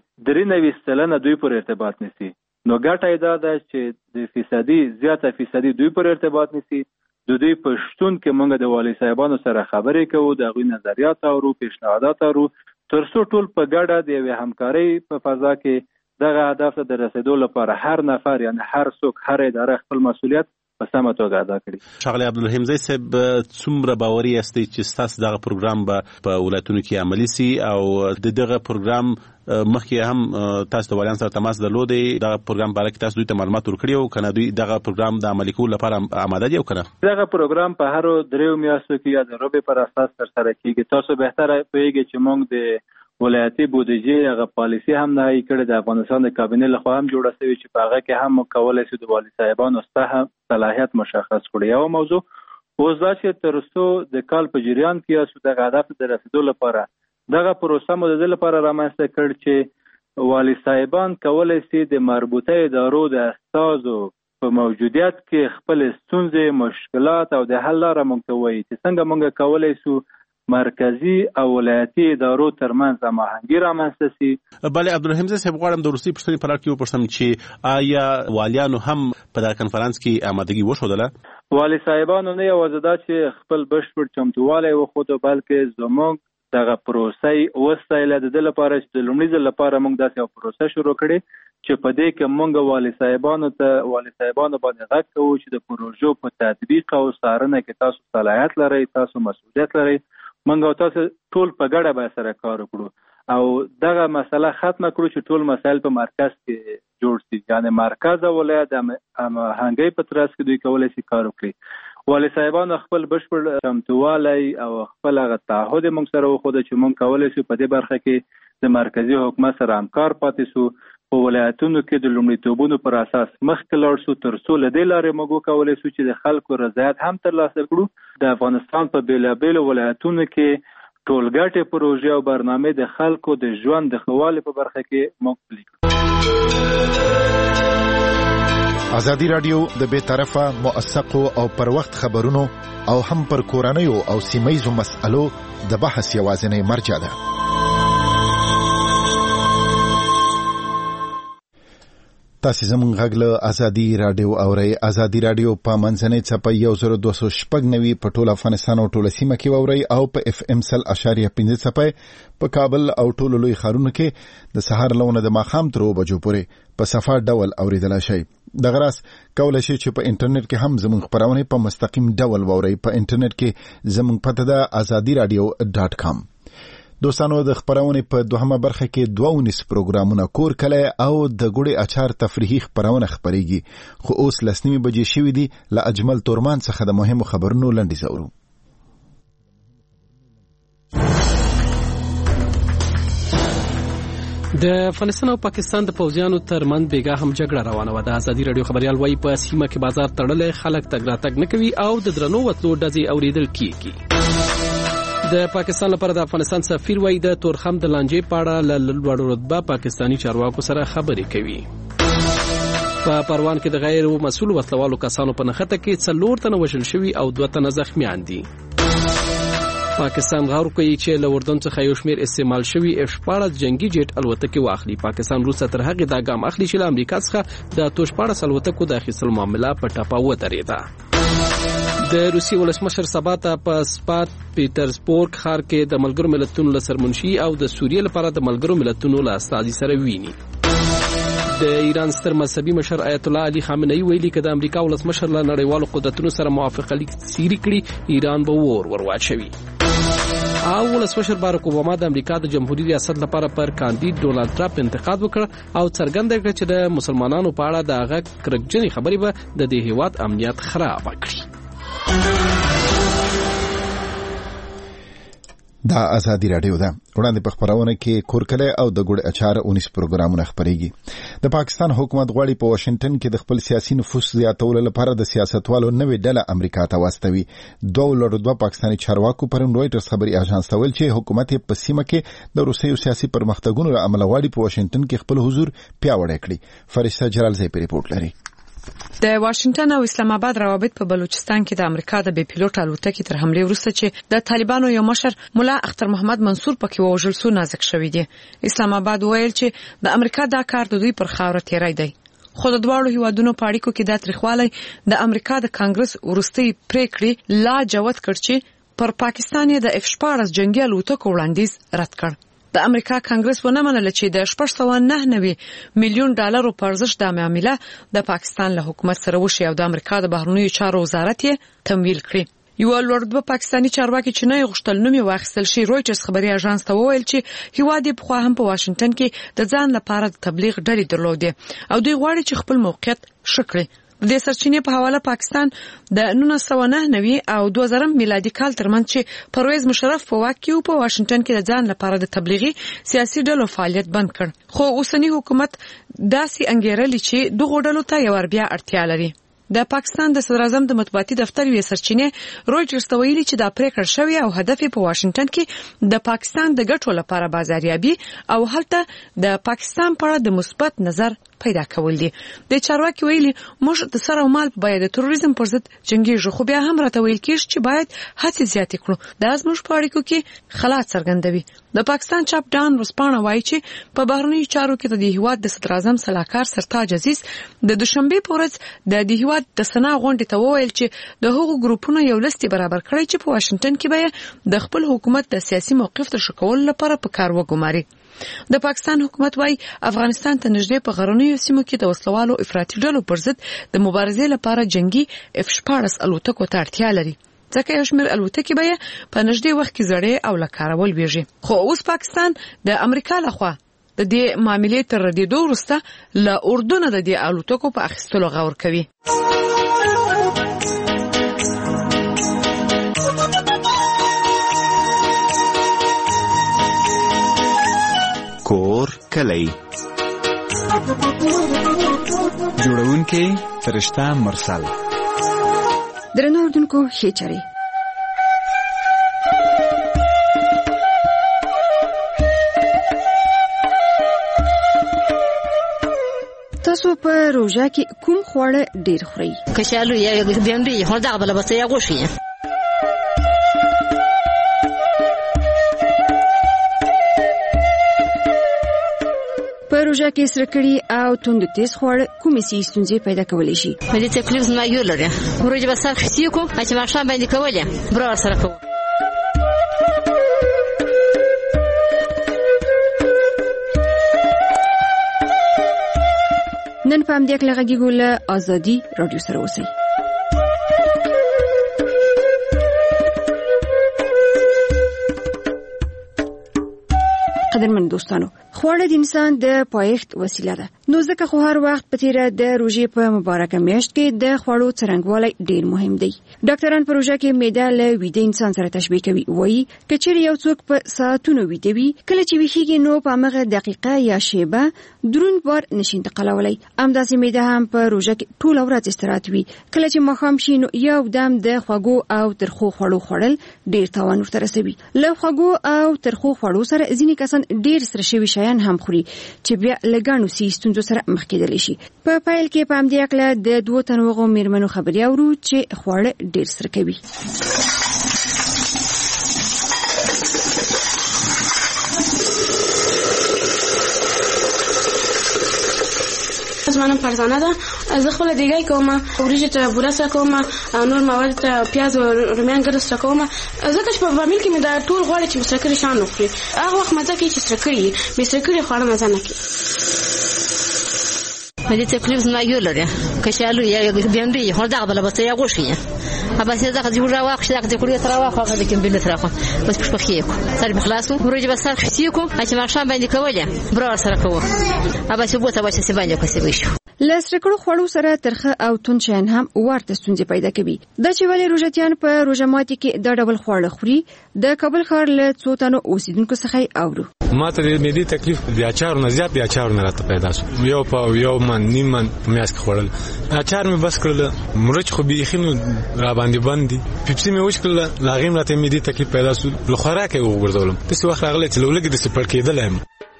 93% دوی پر ارتباط نشي. نو ګټه دا ده چې د فیصدي زیاته فیصدي دوی پر ارتباط نشي. د دوی په شتون کې موږ د والی صاحبانو سره خبرې کوو، د غوي نظریات او پیشنهادات او ترڅو ټول په ګډه د یوې همکارۍ په فضا کې دغه هدف ته د رسیدو لپاره هر نفر یعنی هر څوک هر اداره خپل مسؤلیت په سمه توګه ادا کړي. ښاغلی عبدالرحیمزی صاحب څومره باوري یاستئ چې ستاسو دغه پروګرام به په ولایتونو کې عملي سي او د دغه پروګرام مخکې هم تاسو د والیانو سره تماس درلودی؟ دغه پروګرام باره کې تاسو دوی ته معلومات ورکړي او کنه دوی دغه پروګرام د عملي کولو لپاره آماده دي او کنه؟ دغه پروګرام په هر 3 میاشتو کې یا د روبې پر اساس ترسره کیږي. تاسو بهتره پوهیږئ چې موږ د ولایتي بودیجې هغه پالیسي هم نه کړې د افغانستان د کابینې لخوا هم جوړه شوې چې په هغه کې هم کولای شي د والی صاحبانو صلاحیت مشخص کړي. یو موضوع اوس دا چې ترڅو د کال په جریان کې د هدف د رسیدو لپاره دغه پروسه مو د دې لپاره رامنځته کړ چې والی صاحبان کولای شي د مربوطه ادارو د استازو په موجودیت کې خپل ستونزې، مشکلات او د حل لاره موږ ته وایي چې څنګه موږ کولای شو مرکزی او ولایتي ادارو ترمنځ هماهنګي رامنځته شي. بله عبدالرحیمزی صاحب غواړم د روسي پوښتنې په اړه کې وپوښتم چې آیا والیانو هم په دغه کنفرانس کې آمادګي وښودله؟ والی صاحبانو نه یوازې دا چې خپل بشپړ چمتووالی وښوده بلکې زموږ دغه پروسې وسایله د دې لپاره چې د لومړي ځل لپاره موږ داسې یو پروسه شروع کړې چې په دې کې موږ والی صاحبانو باندې غږ کوو چې د پروژو په تطبیق او څارنه کې تاسو صلاحیت لرئ، تاسو مسؤلیت لرئ. موږ او تاسو ټول په ګډه به سره کار وکړو او دغه مسله ختمه کړو چې ټول مسایل په مرکز کې جوړ شي، یعنی مرکز او ولایت هماهنګي په ترڅ کې دوی کولای شي کار وکړي. والی صاحبانو خپل بشپړ چمتووالی او خپل هغه تعهد موږ سره وښوده چې موږ کولای شو په دې برخه کې د مرکزی حکومت سره همکار پاتې شو، په ولایتونو کې د لومړیتوبونو پر اساس مخکې لاړ شو ترڅو له دې لارې موږ وکولی شو چې د خلکو رضایت هم ترلاسه کړو. د افغانستان په بېلابېلو ولایتونو کې ټولګټې پروژې او برنامې د خلکو د ژوند د ښه والي په برخه کې موږ پلي کړو. آزادي رادیو د بې طرفه، موثقو او پر وخت خبرونو او هم پر کورنیو او سیمه ییزو مسألو د بحث یوازینی مرجع ده. تاسو زموږ غږ له ازادي رادیو اورئ. ازادي رادیو په منځنۍ څپه 1296 په ټول افغانستان او ټول سیمه کې اورئ او په FM 100.5 څپه په کابل او ټول لوی ښارونو کې د سحر لونه د ماښام تر 2 بجو پورې په صفه ډول اوریدلای شئ. دغه راس کولای شئ چې په انټرنیټ کې هم زموږ خبرونه په مستقیم ډول واورئ. په انټرنیټ کې زموږ پته ده azadiradio.com. دوستانو د خبرونه په دوهمه برخه کې 2 پروګرامونه کور کله او د ګوړې اچار تفریحي خبرونه خبريږي. خو اوس لسنیمه بجې شوې دي. ل اجمل تورمان څخه د مهمو خبرونو لنډیز اورو. د افغانستان او پاکستان د پوځیانو ترمنځ بیګا هم جګړه روانه و. د ازادي رادیو خبريال وایي په سیمه کې بازار تړلې، خلک تګ راتګ نه کوي او د درنو وسلو ډزې اوریدل کیږي. د پاکستان لپاره د افغانستان سفیر وایي د تورخم د لانجې په اړه له لوړ رتبه پاکستانی چارواکو سره خبرې کوي. په پروان کې د غیر مسؤل وسلوالو کسانو په نښته کې 4 تنه وژل شوي او 2 تنه زخمیان دي. پاکستان غواړي کوي چې له اردن څخه یو شمېر استعمال شوي F-14 جنگي جیټ الوتکې واخلي. پاکستان روسه تر هغه دا ګام اخلي چې له امریکا څخه د F-14 الوتکو د اخیستلو معاملې په ټاپه وترېده. د روسي ولسمشر سبا ته په سپات پیټرزبورګ ښار کې د ملګرو ملتونو له سرمنشي او د سوریې لپاره د ملګرو ملتونو له استازي سره ویني. د ایران ستر مذهبي مشر آیت الله علي خامنه‌ای ویلي چې د امریکا ولسمشر له نړیوالو قدرتونو سره موافقه لیک سری کړي ایران به ورواچوي. او ولسمشر باراک اوباما د امریکا د جمهوریت ریاست لپاره پر کاندید ډونالد ټرمپ انتقاد وکړ او څرګنده کړ چې د مسلمانانو په اړه د هغه کرکجنې خبرې به د دې هیواد امنیت خراب کړي. دا ازادي رادیو ده. وړاندې په خبرونه کې کورکله او د ګوړې اچار 19 پروګرامونه خبريږي. د پاکستان حکومت غواړي په واشنگټن کې د خپل سیاسي نفوذ زیاتولو لپاره د سیاستوالو نوې ډله امریکا ته واستوي. 2 پاکستاني چارواکو پرون رويټرز خبري اژانس ته ویل چې حکومت په سیمه کې د روسیې سیاسي پرمختګونو عمل غواړي په واشنگټن کې خپل حضور پیاوړی کړي. فرشته جلال زی ریپورت لري. د واشنگټن او اسلام آباد روابط په بلوچستان کې د امریکا د بي پیلوټ الوتکې تر حمله وروسته چې د طالبانو یو مشر مولا اختر محمد منصور پکې وژل شو نازک شوی دی. اسلام آباد ویل چې د امریکا دا کار د دوی پر خاور تیری دی. خو د دواړو هیوادونو په اړیکو کې د تاریخوالي د امریکا د کانګرس ورستي پریکړې لا جوت کړ چې پر پاکستان د F-14 جنگي الوتکو وړاندیز رد کړ. د امریکا کانګرس ونه منله چې د 899 میلیون ډالرو په ارزښت د معاملې د پاکستان له حکومت سره وشي او د امریکا د بهرنیو چارو وزارت یې تمویل کړي. یو لوړ پاکستانی چارواکي چې نه غوښتل نوم یې واخیستل شي رويټرز خبري اژانس ته وویل چې هیواد په خو هم په واشنگټن کې د ځان لپاره د تبلیغ ډلې درلودې او دوی غواړي چې خپل موقعیت شکړي. د سرچینې په حواله پاکستان د 1999 او 2000 میلادي کال ترمنځ چې پرویز مشرف په واکیو په واشنگټن کې د ځان لپاره د تبلیغي سیاسي ډلو فعالیت بند کړ. خو اوسنی حکومت داسې انګیرلي چې دغه ډلو ته یو بیا اړتیا لري. د پاکستان د صدر اعظم د مطبوعاتي دفتر وی سرچینې رويټرز ته ویلي چې دا پریکړه شوې او هدف په واشنگټن کې د پاکستان د ګټو لپاره بازاریابي او هلته د پاکستان په اړه د مثبت نظر پیدا کول دي. د چارواکي ویلي موږ د سر او مال په د تروریزم پر ضد جنگیږو خو بیا هم راته ویل کیږي چې باید هڅې زیاتې کړو. دا زموږ په اړیکو کې خلا څرګندوي. د پاکستان چاپ ډان رسپانه وایي چې په بهرنیو چارو کې د هیواد د صدر اعظم صلاحکار سرتاج عزیز د دوشنبه په ورځ د هیواد د سنا غونډې ته وویل چې د هغو ګروپونو یو لیست برابر کړی چې په واشنگټن کې به د خپل حکومت د سیاسي موقف تر شکول لپاره په کار وګماري. د پاکستان حکومت وايي افغانستان ته نږدې په غرنیو سیمو کې د وسلوالو افراطي ډلو پر ضد د مبارزې لپاره جنگي F-14 الوتکو ته اړتیا لري. ځکه یو شمېر الوتکې به په نږدې وخت کې زړې او لکارول ویږي. خو اوس پاکستان د امریکا لخوا د دې معاملې تر ردېدو وروسته له اردن د دې الوتکو په اخیستلو غور کوي. کور کلی جوړونکې فرشته مرسل. درنو اوردونکو ښې چارې. تاسو په روژه کې کوم خواړه ډیر خورئ؟ کچالو یا بینډي هر دغه بل بس یا غوښه. روژه کې سرکړی او توند تیز خواړه کومې ستونزې پیدا کولی شي؟ مې تکلیف زما یو لري ورځ به سر خسي کو چې ماښام باندې کولې برابر سره کوو. نن په همدې کې لږه له ازادي رادیو سره اوسئ. قدرمن دوستانو، خواړه د انسان د پایښت وسیله ده. نو ځکه خو هر وخت په تیره د روژې په مبارکه میاشت کې د خوړو څرنګوالی ډیر مهم دی. ډاکټران په روژه کې معده له ویده انسان سره تشبیه کوي. وایي که چیرې یو څوک په ساعتونو ویده وي، کله چې ویښیږي نو په همغه دقیقه یا شیبه دروند بار نشي انتقالولی. همداسې معده هم په روژه کې ټوله ورځ استراحت وي. کله چې ماښام شي نو یو دم د خوږو او ترخو خوړو خوړل ډیر تاوان ورته رسوي. له خوږو او ترخو خوړو سره ځینې کسان ډیر سره شوي شیان هم خوري چې بیا له ګڼو ستونزو سره مخ کېدلی شي. په پیل کې په همدې اړه د 2 تنو میرمنو خبرې اورو چې خواړه ډیر سره کوي. زمانم فرزانه ده. زه خپل دیګای کوم، وریجې ته بوره سره کوم او نور مواد ته پیاز او رومیان ګرځ سره کوم. ځکه چې په فامیل کې مې دا ټول غواړي چې مسکري شان وخوري. هغه وخت مزه کوي چې سکري به سکري خواړه مزه نه کوي. مې تکلیف زما یو لري کچالو یا بیندې هر دغه بل بس یا غوښي ابا سي دغه جوړه واخ دغه د کړی تر واخ هغه د کوم بل تر واخ بس په خيکو سر بخلاصو ورځ به سر خسيکو چې ماښام باندې کولې برابر سره کوو ابا سي بوته واشه سي باندې کوسي وشو. لسرکړو خوړو سره ترخه او تون شین هم ورته ستونزې پیدا کوي. د چې ولې روژتيان په روژه ماتي کې د ډول خواړه خوري. د کابل ښار له څو تنو اوسیدونکو څخه اورو. ماته د معدې تکلیف د اچار نه زیات د اچار نه راته پیدا شو. یو من نیم من میاس خوړل اچار مې بس کړل مرچ خو بيخینو را باندې باندې پیپسي مې وښ کړل لاغیم راته معدې تکلیف پیدا شو. له خوراکه وګرځولم په څه وخت راغله چې لولګي د سپړ کېدل.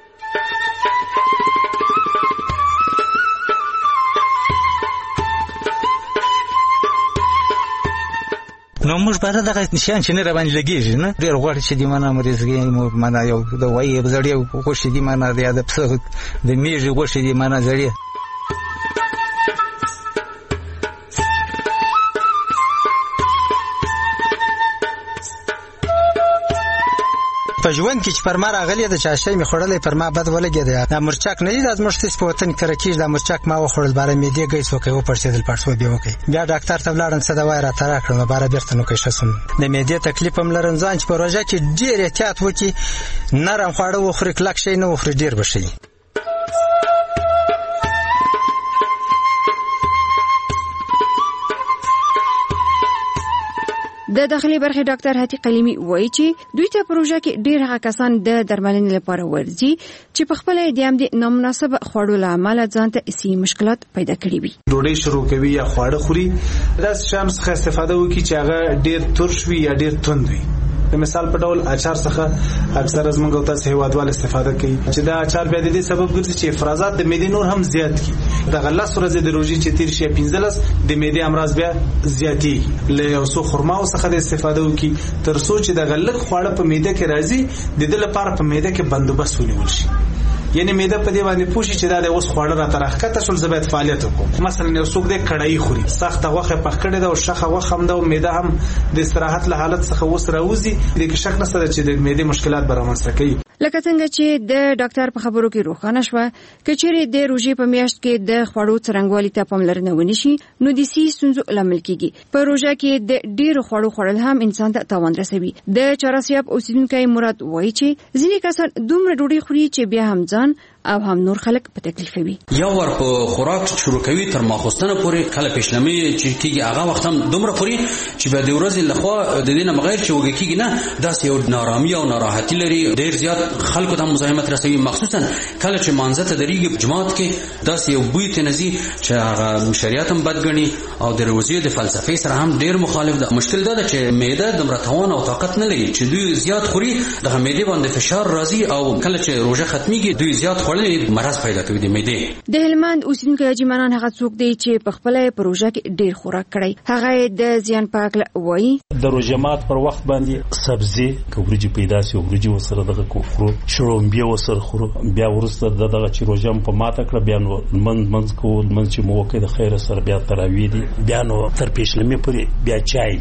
نو موږ په دغه نشان چې نه را باندې لګیږي نه ډېر غوړ چې دی معنا مرزګي معنا یو د وایي بزړی غوښې دی معنا د پسه د میږي غوښې دی معنا زړی. په ژوند کې چې پر ما راغلی د چا شی می خورلې پر ما بد ولګید. دا مرچک نه دی د مرچک په وطن کې راکېږي. د مرچک ما وخورل بارے می دی گیس وکي او پرسیدل پړسو دی وکي. بیا ډاکټر ته ولاړم څه دوا را ترا کړم بارے بیرته نو کې شسم. د میدې تکلیف هم لرم ځان چې پروژه کې ډېر احتیاط وکي نرم خواړه وخوري کلک شي نه وخوري ډېر بشي. د داخلي برخې ډاکټر هاتي قلیمي وایي چې دوی ته پروژه کې ډېر هغه کسان د درملنې لپاره ورځي چې په خپل اعتیاد نامناسب خوړو له امله ځان ته سي مشکلات پیدا کړي وي. ډوډۍ شروع کوي یا خواړه خوري دا شامس څخه استفاده وکړي چې هغه ډېر ترش وي یا ډېر توند وي. د مثال په ډول اچار څخه اکثر از موږ تاسو هیوادوال استفاده کوي چې دا اچار بیا د دې سبب ګرځي چې افرازات د معدې نور هم زیات کی. د غلس ورځې د روزي چې تیر شي 15 د معدې امراض بیا زیاتی له یو څو خرماو څخه د استفاده وکي تر څو چې د غلک خواړه په معده کې راځي د دې لپاره په معده کې بندوبست ونیول شي. یعنی معده په دې باندې پوښي چې دا د اوس خواړه را ترخکته شول زبېت فعالیت وکړي. مثلا یو څوک د کړای خوري سخت غوخه پخکړه ده او شخه غوخه هم ده او معده هم د استراحت له حالت څخه وس راوځي. د کې شک نشته چې د معده مشکلات برامنځته کوي. لکه څنګه چې د ډاکټر په خبرو کې روښانه شوه کچېرې د روژې په میاشت کې د خوړو څرنګوالي ته پاملرنه ونشي نو د سي ستونزو لامل کیږي. په روژه کې د ډېرو خوړو خوړل هم انسان ته تاوان رسوي. د چاراسیاب اوسیدونکو مراد وایي چې ځینې کسان دومره ډوډۍ خوري چې بیا هم ځان او هم نور خلک په تکلیف وي. یو ور په خوراک شروع کوي تر ماخوستنه پورې کله پښلمې چې کیږي هغه وخت هم دومره خوري چې به د ورځې لخوا د دینه بغیر چې وګ کیږي نه داسې یو نارامي او ناراحتي لري. ډیر زیات خلکو ته مزاحمت رسوي مخصوصا کله چې مانځه ته درېږي جماعت کې داسې یو بوی تنزي چې هغه شریعت هم بدګني او د روزي د فلسفې سره هم ډیر مخالف ده. مشکل ده چې معده د مرتوان او طاقت نه لري چې دوی زیات خوري د معدې باندې فشار راځي او کله چې روزه ختميږي دوی زیات خوړل مرض پیدا کوي د معدې. د هلمند اوسیدونکو یجمنان هغه څوک دی چې په خپل پروژه کې ډیر خوراک کړی. هغه د زیان پاک وایي د روزمات پر وخت باندې سبزی کوبرجی پیدا سي وګرجی وسره دغه کوفرو شړوم بیا وسره خورو بیا ورسته دغه چې روزم په ماته کړ بیا نو منځ کول منځ چې موکه د خیر سره بیا تراوی دي بیا نو تر پیشلمې پورې بیا چای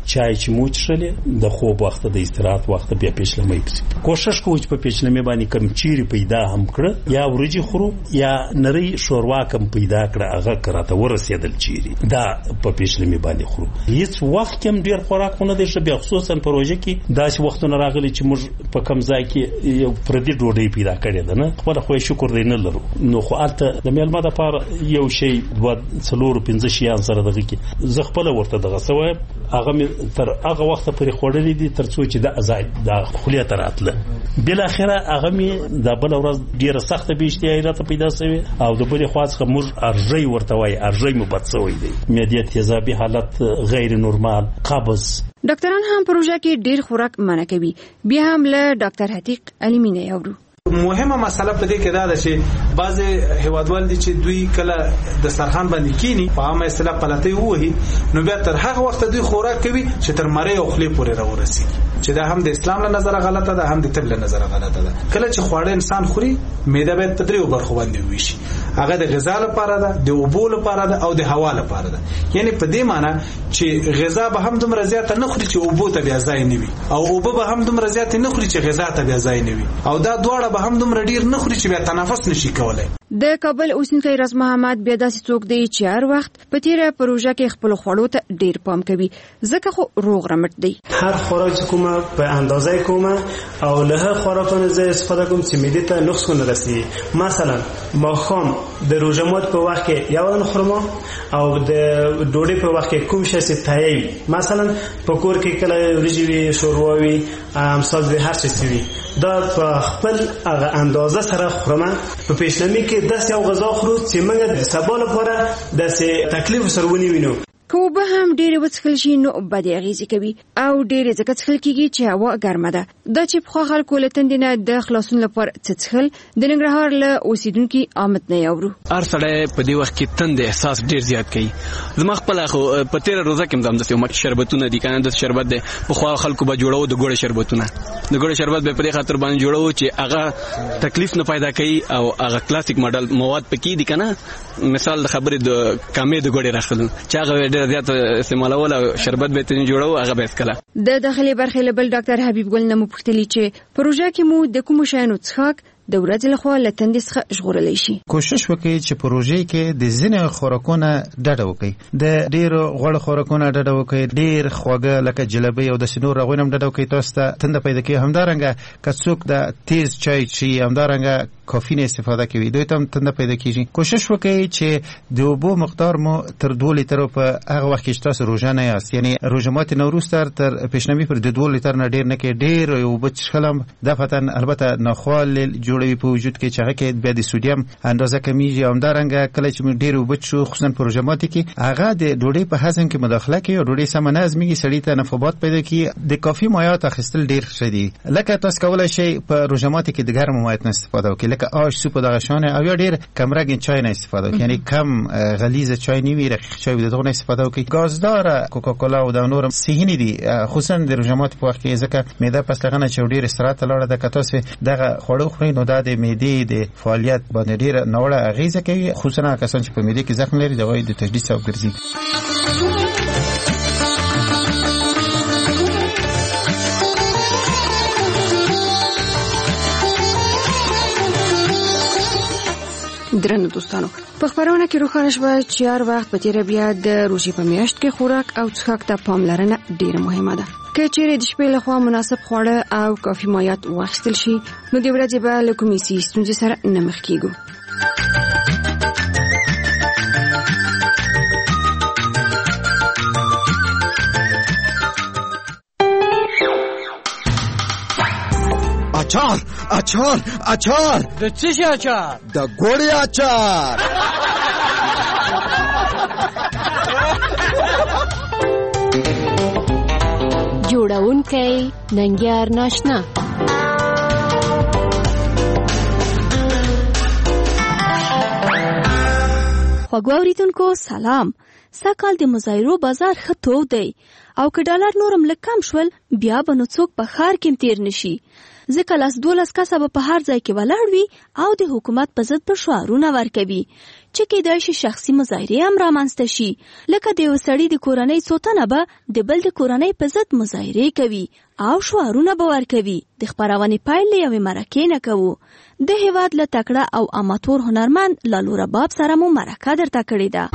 چې مو چړلې د خوب وخت د استراحت وخت بیا پیشلمې پسی کوشش کوو چې په پیشلمې باندې کم چیرې پیدا هم کړ یا ورجی خورو یا نری شوروا کم پیدا کړ هغه کراته ورسېدل چیرې دا په پیشلمې باندې خورو. هیڅ وخت کم ډیر خوراکونه دي چې بیا خصوصا پروژه کې داسې وختونه راغلي چې موږ په کم ځای کې یو پردي ډوډۍ پیدا کړې ده نه خپل خو شکر دی نه لرو نو خو البته د میلمه د پاره یو شی د 4-5 شیان سره دغه کې زه خپل ورته دغه سوای هغه تر هغه وخت پورې خوړلې دي تر څو چې د ازاد د خلیه تراتله بل اخره هغه می د بل ورځ ډیره سخته بیشتي راته پیدا شوی او د بل خواڅ موږ ارژي ورته وای ارژي مو بدسوي دی معدې تیزابي حالت غیر نورمال قبض. ډاکټران هم پروژه کې ډیر خوراک منع کوي. بیا هم له ډاکټر حتیق الیمینه یورو. مهمه مسله په دې کې دا ده چې بعض هیوادوال دي چې دوی کله د سرخان باندې کینی په عامه اصطلاح پلاتي وهي نو بیا تر هغه وخت دوی خوراک کوي چې تر مړی او خلی پورې راورسي چې دا هم د اسلام له نظر غلطه ده هم د طب له نظر غلطه ده. کله چې خواړه انسان خوري معده باید په دریو برخو باندې ویشي. هغه د غذا لپاره ده د اوبو لپاره ده او د هوا لپاره ده. یعنی په دې معنی چې غذا به هم دومره زیاته نه خوري چې اوبو ته بیا ځای نه وي او اوبو به هم دومره زیاته نه خوري چې غذا ته بیا ځای نه وي او دا دواړه هم دومره ډیر نه خوري چې بیا تنفس نشي کولای. د کابل اوسیدونکی راز محمد بیا داسې څوک دی چې هر وخت په تیره پروژه کې خپل خوړو ته ډیر پام کوي ځکه خو روغ رمټ دی. هر خوراک کومه په اندازه کومه او له خوراکونو زه استفاده کوم چې معده ته نقص نه رسي. مثلا ما خام د روزمات په وخت کې یو خرما او د ډوډۍ په وخت کې کوم شی ستایي مثلا په کور کې کله ورجوي شورواوي امثال به هر څه وي دا په خپل هغه اندازه سره خرما په پیشنهادی کې داس یو غذا خورو چې موږ د سبا لپاره د تکلیف سره ونیو. که به هم ډېر وڅښل شي نو بد اغیزې کوي او ډېر ځکه څښل کېږي چې هوا ګرمه ده. دا چې پخوا خلکو له تندې نه د خلاصون لپاره څښل د ننګرهار له اوسیدونکي آمد نه یاورو. هر سړی په دې وخت کې تند احساس ډېر زیات کوي. زما خپل خو په تیره روزه کې هم داسې مکه شربتونه دي کنه د شربت دی پخوا خلکو به جوړو د ګوړې شربتونه د ګوړې شربت به په دې خاطر باندې جوړو چې هغه تکلیف نه پیدا کوي او هغه کلاسیک ماډل مواد پکې دي کنه مثال د خبرې د کامې د ګوړې راخلل چې هغه ډېر زیات استعمالول او شربت به تنه جوړو هغه به اسکله. د داخلي برخې لبل ډاکټر حبیب ګل نمو پختلی چې پروژه کې مو د کوم شانو څخه د ورځې لخوا له تندې څخه ژغورلی شي. کوشش وکړئ چې پروژې کې د ځینې خوراکونه ډډه وکړئ د ډېرو غوړ خوراکونه ډډه وکړئ ډېر خواږه لکه جلبۍ او د سینور راغوي هم ډډه وکړئ تاسو ته تنده پیدا کوي. همدارنګه که څوک د تیز چای چي همدارنګه کافین استفاده کوي دوی ته تنده پیدا کیږي. کوشش وکړئ چې د اوبو مقدار مو تر 2 لیتر په هغه وخت کې تاسو روزه نه یاست یعنی روزه مات نوروز تر پیشنهادی پر د 2 لیتر نه ډیر نه کې ډیر اوبه څښلم دفتن البته ناخوال جوړوي په وجود کې چې هغه کې بیا د سودیم اندازه کمیږي. همدارنګه کله چې ډیر اوبه شو خصوصا په روزه مات کې هغه د ډوډۍ په هضم کې مداخله کوي او ډوډۍ سم نه هضمېږي سړی ته نفوبات پیدا کوي. د کافي مایعات اخیستل ډیر ښه دي لکه تاسو کولای شئ په روزه مات کې د ګرم مایعات نه استفاده وکړئ لکه آش سوپ دغه شانه او یا ډیر کمرنګ چای نه استفاده وکړئ یعنی کم غلیظ چای نیوي رقیق چای دغه نه استفاده وکړئ. گازدار کوکاکولا او د نور صحي نه دي خصوصا د روزه مات په وخت کې ځکه معده پس لغنه چې ډیر استراحت لاړه د کتاسو دغه خوړو خوري نو د معدې د فعالیت باندې ډیر نوړه اغیزه کوي خصوصا کسان چې په معده کې زخم لري دغه د تجدید سبب ګرځي. درنو دوستانو په خبرونه کې روښانه شوه چې هر وخت په تیره بیا د روژې په میاشت کې خوراک او څښاک ته پاملرنه ډیره مهمه ده. که چیرې د شپې لخوا مناسب خواړه او کافي مایعات واخیستل شي نو د ورځې به له کومې ستونزې سره نه مخ کیږو. اچار د څه شي اچار؟ د ګوړې اچار. جوړونکی ننګیار ناشنا خوږو اوریدونکو سلام. سږکال د مظاهرو بازار ښه تود دی او که ډالر نورم لږ کم شول بیا به نو څوک په ښار کې تیر نشي، ځکه 12 کسه به په هر ځای کې ولاړ وي او د حکومت په ضد به شعارونه ورکوي چې کېدای شي شخصي مظاهرې هم رامنځته شي، لکه د یو سړي د کورنۍ څو تنه به د بل د کورنۍ په ضد مظاهرې کوي او شعارونه به ورکوي. د خپرونې پیل له یوې مرکې نه کوو. د هېواد له تکړه او اماتور هنرمند لالو رباب سره مو مرکه درته کړې ده.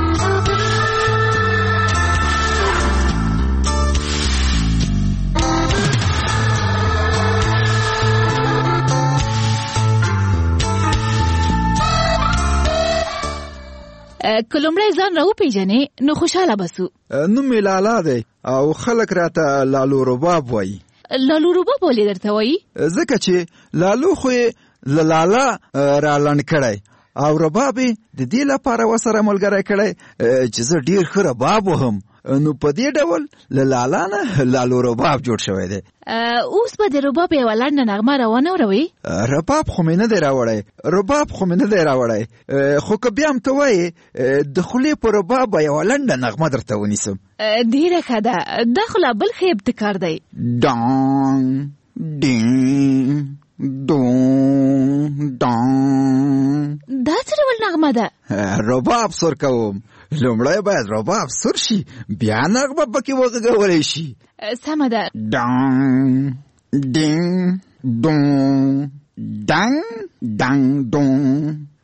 کلمړی ځان راو پیژنې نو خوشاله بسو. نوم مې لالا دی او خلک راته لالو رباب وایي. لالو رباب ولې درته وایي؟ ځکه چې لالو خو یې له لالا را لنډ کړی او رباب یې د دې لپاره ورسره ملګری کړی چې زه ډېر ښه رباب وهم، نو په دې ډول له لالا نه لالو رباب جوړ شوی دی. اوس به د رباب یوه لنډه نغمه راونه وروي؟ رباب خو مې نه دی راوړی، خو که بیا هم ته وایې د خولې په رباب به یوه لنډه نغمه درته ونیسم. ډېره ښه ده، دا خو لا بل ښه ابتکار دی. ډانګ ډینګ ډونګ ډانګ. دا څه ډول نغمه ده؟ رباب سور کوم. لومړی باید رباب سور شي بیا نغمه پکې وغږولی شي. سمه ده. ډانګ ډینګ ډونګ ډنګ ډنګ ډونګ.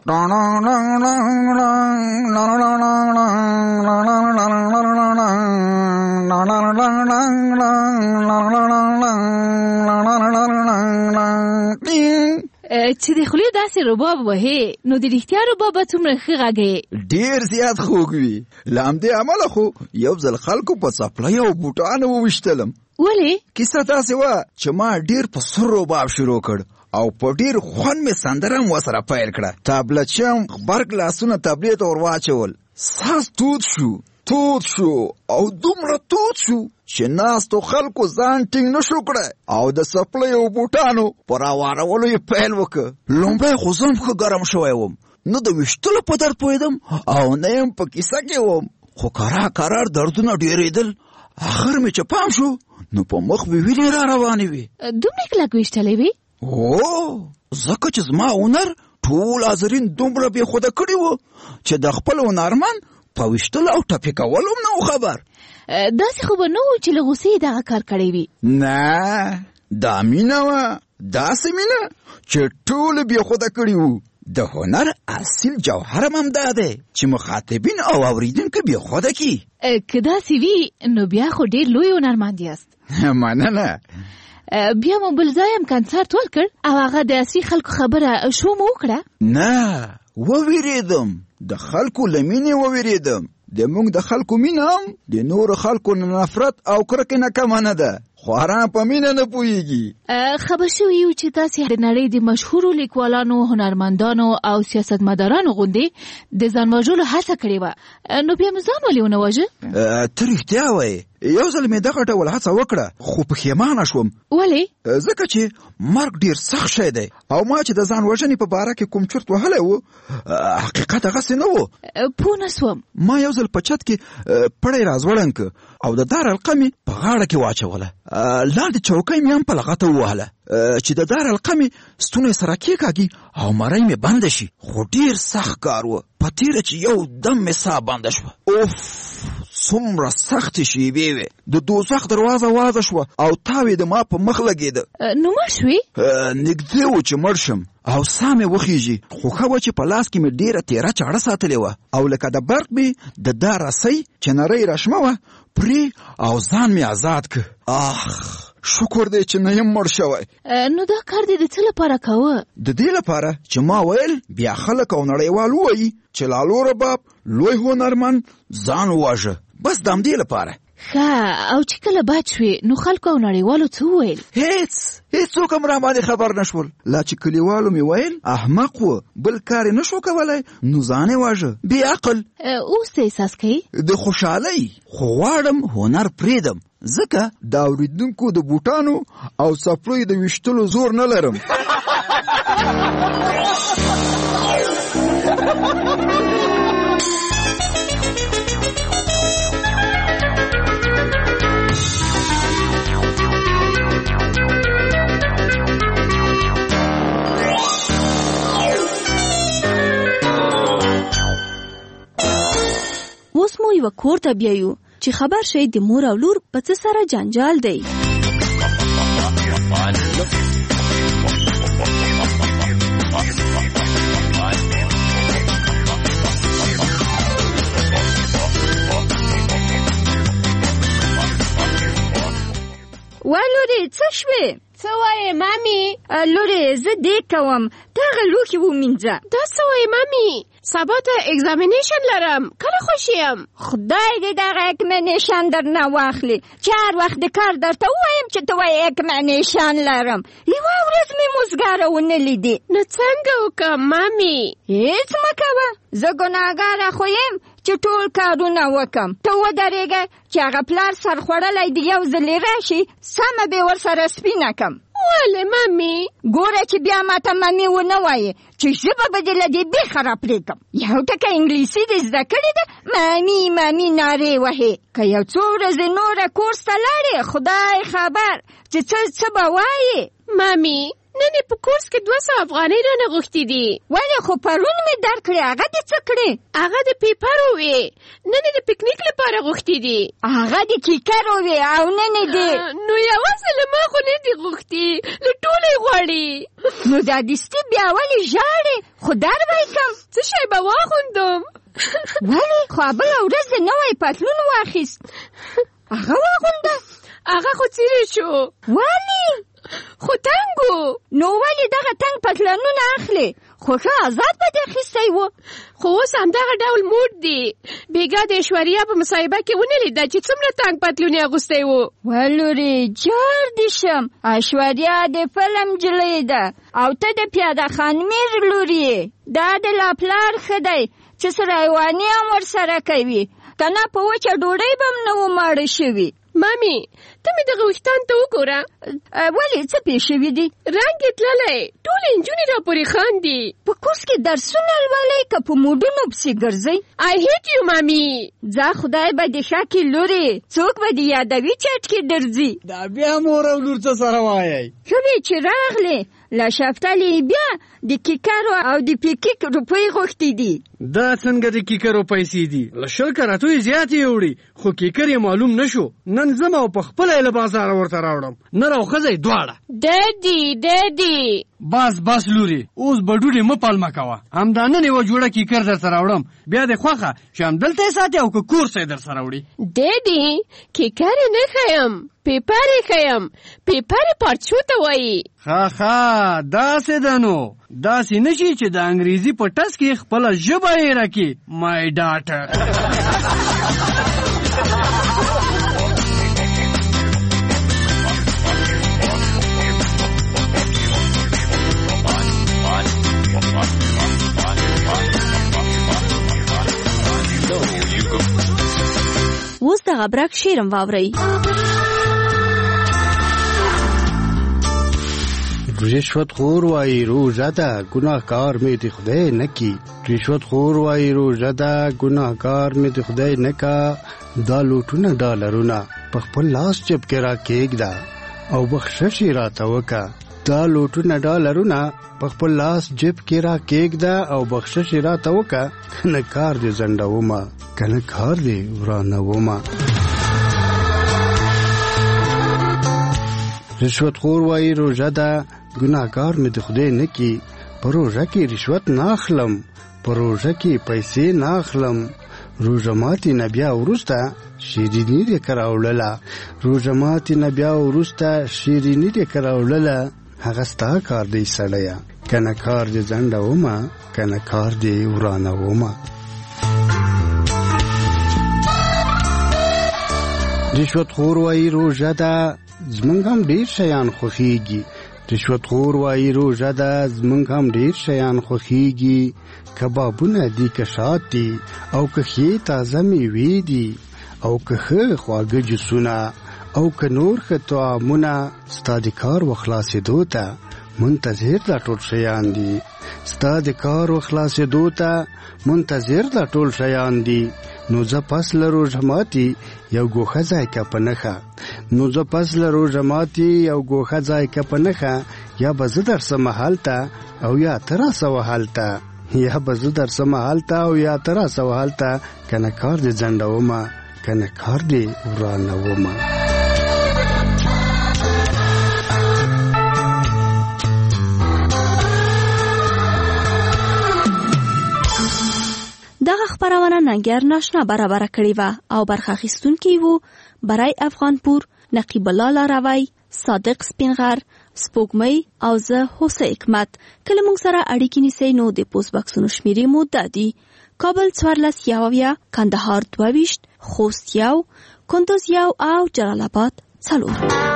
چې د خولې داسې رباب وهې نو د رښتیا رباب به څومره ښه غږی؟ ډېر زیات خوږ وي. له همدې امله خو یو ځل خلکو په څپلیو او بوټانو وویشتلم. ولې؟ کیسه داسې وه چې ما ډېر په سور رباب شروع کړ او په ډېر خوند مې سندره هم ورسره پیل کړه. تابلچم غبرګ لاسونه تبلې ته ور واچول، ساس تود شو او دومره تود شو چې ناستو خلکو ځان ټینګ نشو کړی او د څپلیو بوټانو په راوارولو یې پیل وکړ. لومړی خو زه هم ښه ګرم شوی وم، نه د ویشتلو په درد پوهېدم او نه یم په کیسه کې وم، خو کرار دردونه ډېرېدل. آخر مې چې پام شو نو په مخ مې وینې را روانې وې. دومره کلک ویشتلی وې؟ ځکه چې زما هنر ټول حاضرین دومره بېخوده کړي وو چې د خپل هنرمند په ویشتلو او ټپې کولو هم نه و خبر. داسې خو به نه و چې له غوسې دغه کار کړی وي؟ نه، دا مینه وه، داسې مینه چې ټول بېخوده کړي وو. د هنر اصیل جوهر هم دا دی چې مخاطبین او اوریدونکي بېخوده کړي. که داسې وي نو بیا خو ډېر لوی هنرمند یاست. مننه. بیا مو بل ځای هم کنسرت ولکړ او هغه د اصلي خلکو خبره شو مو وکړه؟ نه، وویرېدم، د خلکو له مینې وویرېدم. زموږ د خلکو مینه هم د نورو خلکو نه نفرت او کرکې نه کمه نه ده، خو حرام په مینه نه پوهېږي. خبر شوي یو چې تاسې د نړۍ د مشهورو لیکوالانو، هنرمندانو او سیاستمدارانو غوندې د ځان وژلو هڅه کړې وه، نو بیا مو ځان ولې ونه وژه؟ ته رښتیا وایې، یو ځل مې دغه ډول هڅه وکړه خو پښیمانه شوم. ولې؟ ځکه چې مرګ ډېر سخت شی دی او ما چې د ځان وژنې په باره کې کوم چرت وهلی و حقیقت هغسې نه و. پوه نه سوم. ما یو ځل په چت کې پړی رازوړن که او د دار حلقه مې په غاړه کې واچوله، لاندې چوکۍ مې هم په لغته ووهله چې د دار حلقه مې ستونی سره کېکاږي او مرۍ مې بنده شي، خو ډېر سخت کار و. په تیره چې یو دم مې ساه بنده شوه. اوف، څومره سختې شیبې وې. د دوزخ دروازه وازه شوه او تاوې د ما په مخ لګېده. نو مړ شوې؟ نږدې و چې مړ شم او ساه مې وخیږي، خو ښه وه چې په لاس کې مې ډېره تیره چاړه ساتلې وه او لکه د برق مې د دا رسۍ چې نرۍ رشمه وه پرې او ځان مې آزاد که. شکر دی چې نه یم مړ شوی. نو دا کار دې د څه لپاره کوه؟ د دې لپاره چې ما ویل بیا خلک او نړیوال ووایي چې لالو رباب لوی هنرمند ځان وواژه، بس د همدې لپاره. ښه، او چې کله بد شوې نو خلکو او نړیوالو څه وویل؟ هېڅوک هم راباندې خبر نه شول. لا چې کلیوالو مې ویل احمق و، بل کار یې نه شو کولی، نو ځان یې واژه، بې عقل. اوس څه احساس کوي؟ د خوشحالۍ، خو غواړم هنر پرېږدم ځکه د اورېدونکو د بوټانو او څپلیو د ویشتلو زور نه لرم. به کور ته بیایو چې خبر شي د مور او لور په څه سره جنجال دی. والورې څه شوې؟ څه وایې مامي؟ لورې زه دې کوم ته هغه لوښي ومینځه. دا څه وایې مامي؟ سبا ته اگزامینیشن لرم، کله خوشی یم؟ خدای دې دغه اگزامینیشن درنه واخلي چې هر وخت د کار درته ووایم چې ته وایې اگزامینیشن لرم. یوه ورځ مې مزګاره ونه لیدې. نو څنګه وکړم مامي؟ هېڅ مه کوه، زه ګناهګاره خو یم چې ټول کارونه وکم. ته ودرېږه چې هغه پلار سر خوړلی د یو ځلې راشي سمه به ورسره سپینه کم. ولې مامي؟ ګوره چې بیا ماته مامي ونه وایې چې ژبه به دې له دې بیخه راپرېږدم. یو ټکه انګلیسي دې زده کړې ده، مامي مامي نارې وهې. که یو څو ورځې نوره کورس ته لاړې خدای خبر چې څه به وایې. مامي نن په کورس کې 200 افغانۍ رانه غوښتي دي. ولې خو پرون مې درکړې، هغه دې څه کړې؟ هغه د پیپرو وې، نن د پکنیک لپاره غوښتي دي. هغه د کیکرو وې او نن دې نو یوازې له ما خو نه دي غوښتي، له ټولو یې غواړي. نو دا دستي بیا ولې ژاړې؟ خو در وایکم څه شی به واغوندم. ولې خو بله ورځ دې نوی پتلون واخیست، هغه واغونده. هغه خو څیرې شو. ولې؟ خو تنګو. نو ولې دغه تنګ پتلونونه اخلي؟ خو ښه آزاد به دې اخیستی و. خو اوس همدغه ډول موډ دی. بیګا د ایشوریا په مصاحبه کې ونه لیده چې څومره تنګ پتلون یې اغوستی و. ولورې جار دې شم، ایشوریا د فلم نجلۍ ده او ته د پیاده خان میر لور یې. دا د لا پلار ښه دی چې سره حیواني هم ورسره کوي، که نه په وچه ډوډۍ به م نه و ماړه شوي. مامي ته مې دغه ویښتان ته وګوره. ولې څه پېښ شوي دي؟ رنګ یې تللی، ټولې نجونې راپورې خاندي. په کورس کې درسونه لولئ که په موډونو پسې ګرځئ؟ I hate you مامي. ځه خدای به دې ښه کړي لورې، څوک به دې یادوي چټ کې درځي. دا بیا مور او لور څه سره وایئ؟ ښه وې چې راغلې، له شفتلې بیا د کیکرو او د پیکیک روپۍ غوښتي دي. دا څنګه د کیکرو پیسې دي؟ له 10 کراتو یې زیاتې وړي، خو کیکر یې معلوم نشو. نن زما او په خپله یې له بازاره ورته راوړم، نر او ښځه یې دواړه. ډیډي بس لوري، اوس به ډوډۍ مه پالمه کوه. همدا نن یوه جوړه کیکر درته راوړم، بیا دې خوښه چې همدلته یې ساتې او که کورس یې در سره وړي. ډیډي کیکر یې نه ښیم، پیپر یې ښیم. پیپر یې پارچو ته وایي. ښه داسې ده. نو داسې نشي چې د انګریزي په ټس کې خپله ژبه یې راکړي. مای ډاټر اوس د غبرک شیرم واورئ. رشوت خور وای روزه ده گناهکار می دی خدای نکی. رشوت خور وای روزه ده گناهکار می دی خدای نکا. دا لوټونه ډالرونه په خپل لاس جب کې را کېږده او بخشش را توکا. دا لوټونه ډالرونه په خپل لاس جب کې را کېږده او بخشش را توکا. کنه کار دې زنډومه، کنه کار دې ورانومه. رشوت خور وای روزه ده گناهکار می دی خدای نکی. په روزه کې رشوت ناخلم، په روزه کې پیسې ناخلم. روزه ماتې نه بیا وروسته شیریني دې کراوړله. روزه ماتې نه بیا وروسته شیریني دې کراوړله. هغه ستا کار دی سړیه، کنه کار دې ځنډومه، کنه کار دې ورانومه. رشوت خور وای روزه ده زمونږ هم ډېر شیان خوښېږي. رشوت خور وای روزه ده زمونږ هم ډېر شیان خوښېږي. کبابونه دي که شات دي او که ښې تازه میوې دي او که ښه خواږه جوسونه او که نور ښه طعامونه. ستا د کار وخلاصېدو ته منتظر دا ټول شیان دي. ستا د کار وخلاصېدو ته منتظر دا ټول شیان دي. نو زه پس له روژه ماتي یو ګوښه ځای که په نښه. نو زه پس له روژه ماتي یو ګوښه ځای که په نښه. یا به زه درسمه هلته او یا ته راسوه هلته. یا به زه درسم هلته او یا ته راسه هلته کنه کار دې ځنډومه کنه کار دې ورانومه. دغه خبرونه ننګر ناشنا برابر کړې و او برخه اخیستونکي وو برای افغانپور، نقیب الله لاروی، صادق سپینغر، سپوږمۍ او زه هوسه حکمت. کله موږ سره اړیکې نیسئ نو د پوسټ باکسونو شمیرې مو دا دي: کابل 14 کندهار 22 خوست 1 کندوز 1 او جلال آباد 4.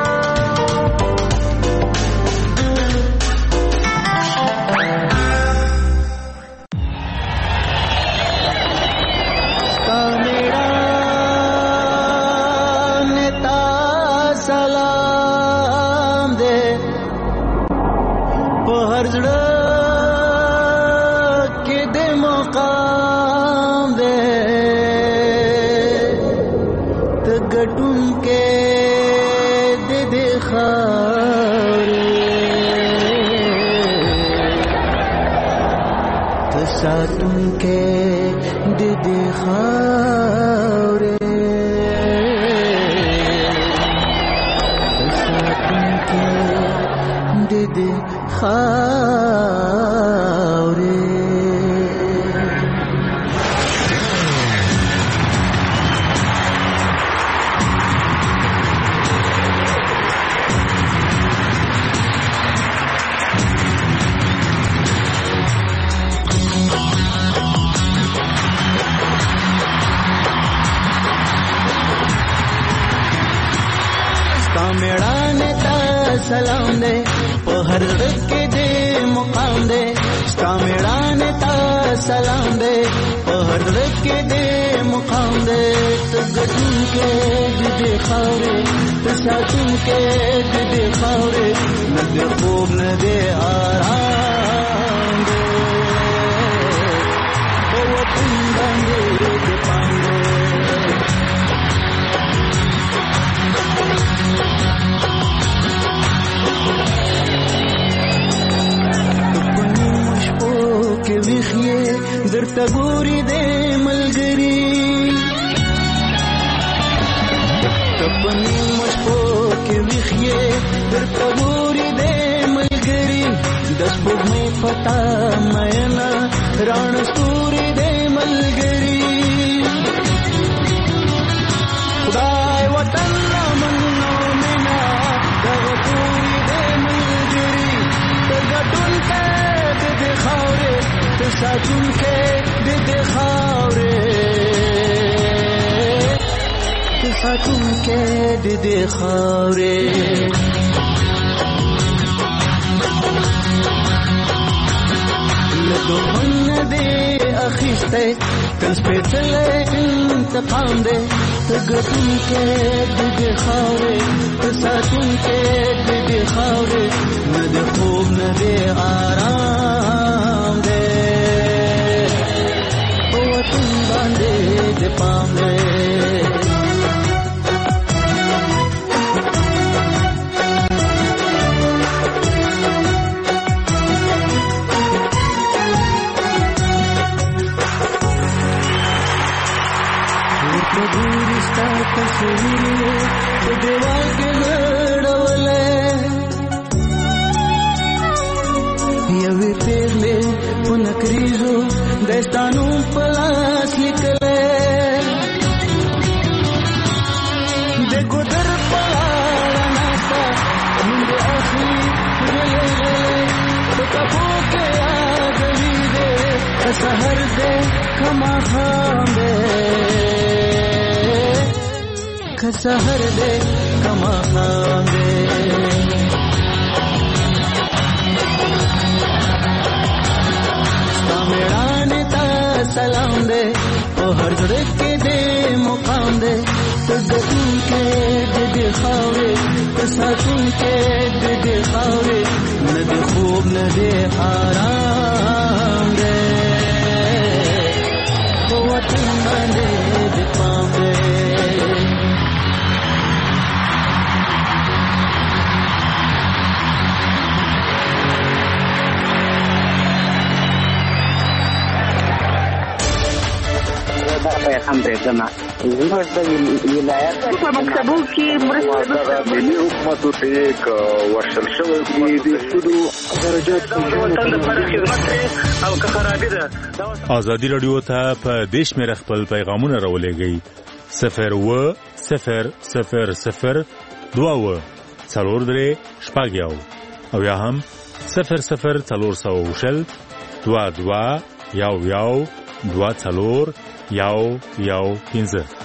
سلام دے په هر رکه دې مقام دے ستا میړانه تا سلام دے په هر رکه دې مقام دے ته ګټون کې دې خاورې ته ساتون کې دې خاورې نه دې خوب نه دې آرام دے په وطن باندې دې پاندې کې ویخې درته ګوري دې ملګری تپنی مشپو کې ویخې درته ګوري دې ملګری د سپوږمۍ پتا مېنا رڼ ستوري دې ملګری خدای وطن منو مینا د ګوري دې ملګری ته ګټون کې دې خاورې ته ساتون کې دې خاورې ته ساتون کې دې خاورې له دومره دې اخیسته تل سپېڅلې انتقام دې ته ګټون کې دې خاورې ته ساتون کې دې خاورې نه دې خوب نه دې آرام دې په وطن باندې دې پام دې تصویر په دیوال کې لړولې یوې پیغلې په نکریزو دستانو په لاس لیکلې د ګودر په لاره ناسته نوم د اخلي غلې په کپو کې یادوي دې سحر دې کما خام دې سحر دے کما خام دے ستا میڑانے تا سلام دے او ہر زڑکے دے مقام دے تو گتون کے دے خاورے تو ساتون کے دے خاورے نہ دے خوب نہ دے آرام دے او وطن باندے دے پام دے هم پرېږدم. زموږ د ولایت په مکتبو کې مرسته ملي حکومتو ته ورشل شوی دي د سودو درجات او که خرابې ده. ازادي رادیو ته په دې شمېره خپل پیغامونه راولېږئ 01000 22 شپږ او یا هم 00400 22 11 24 115.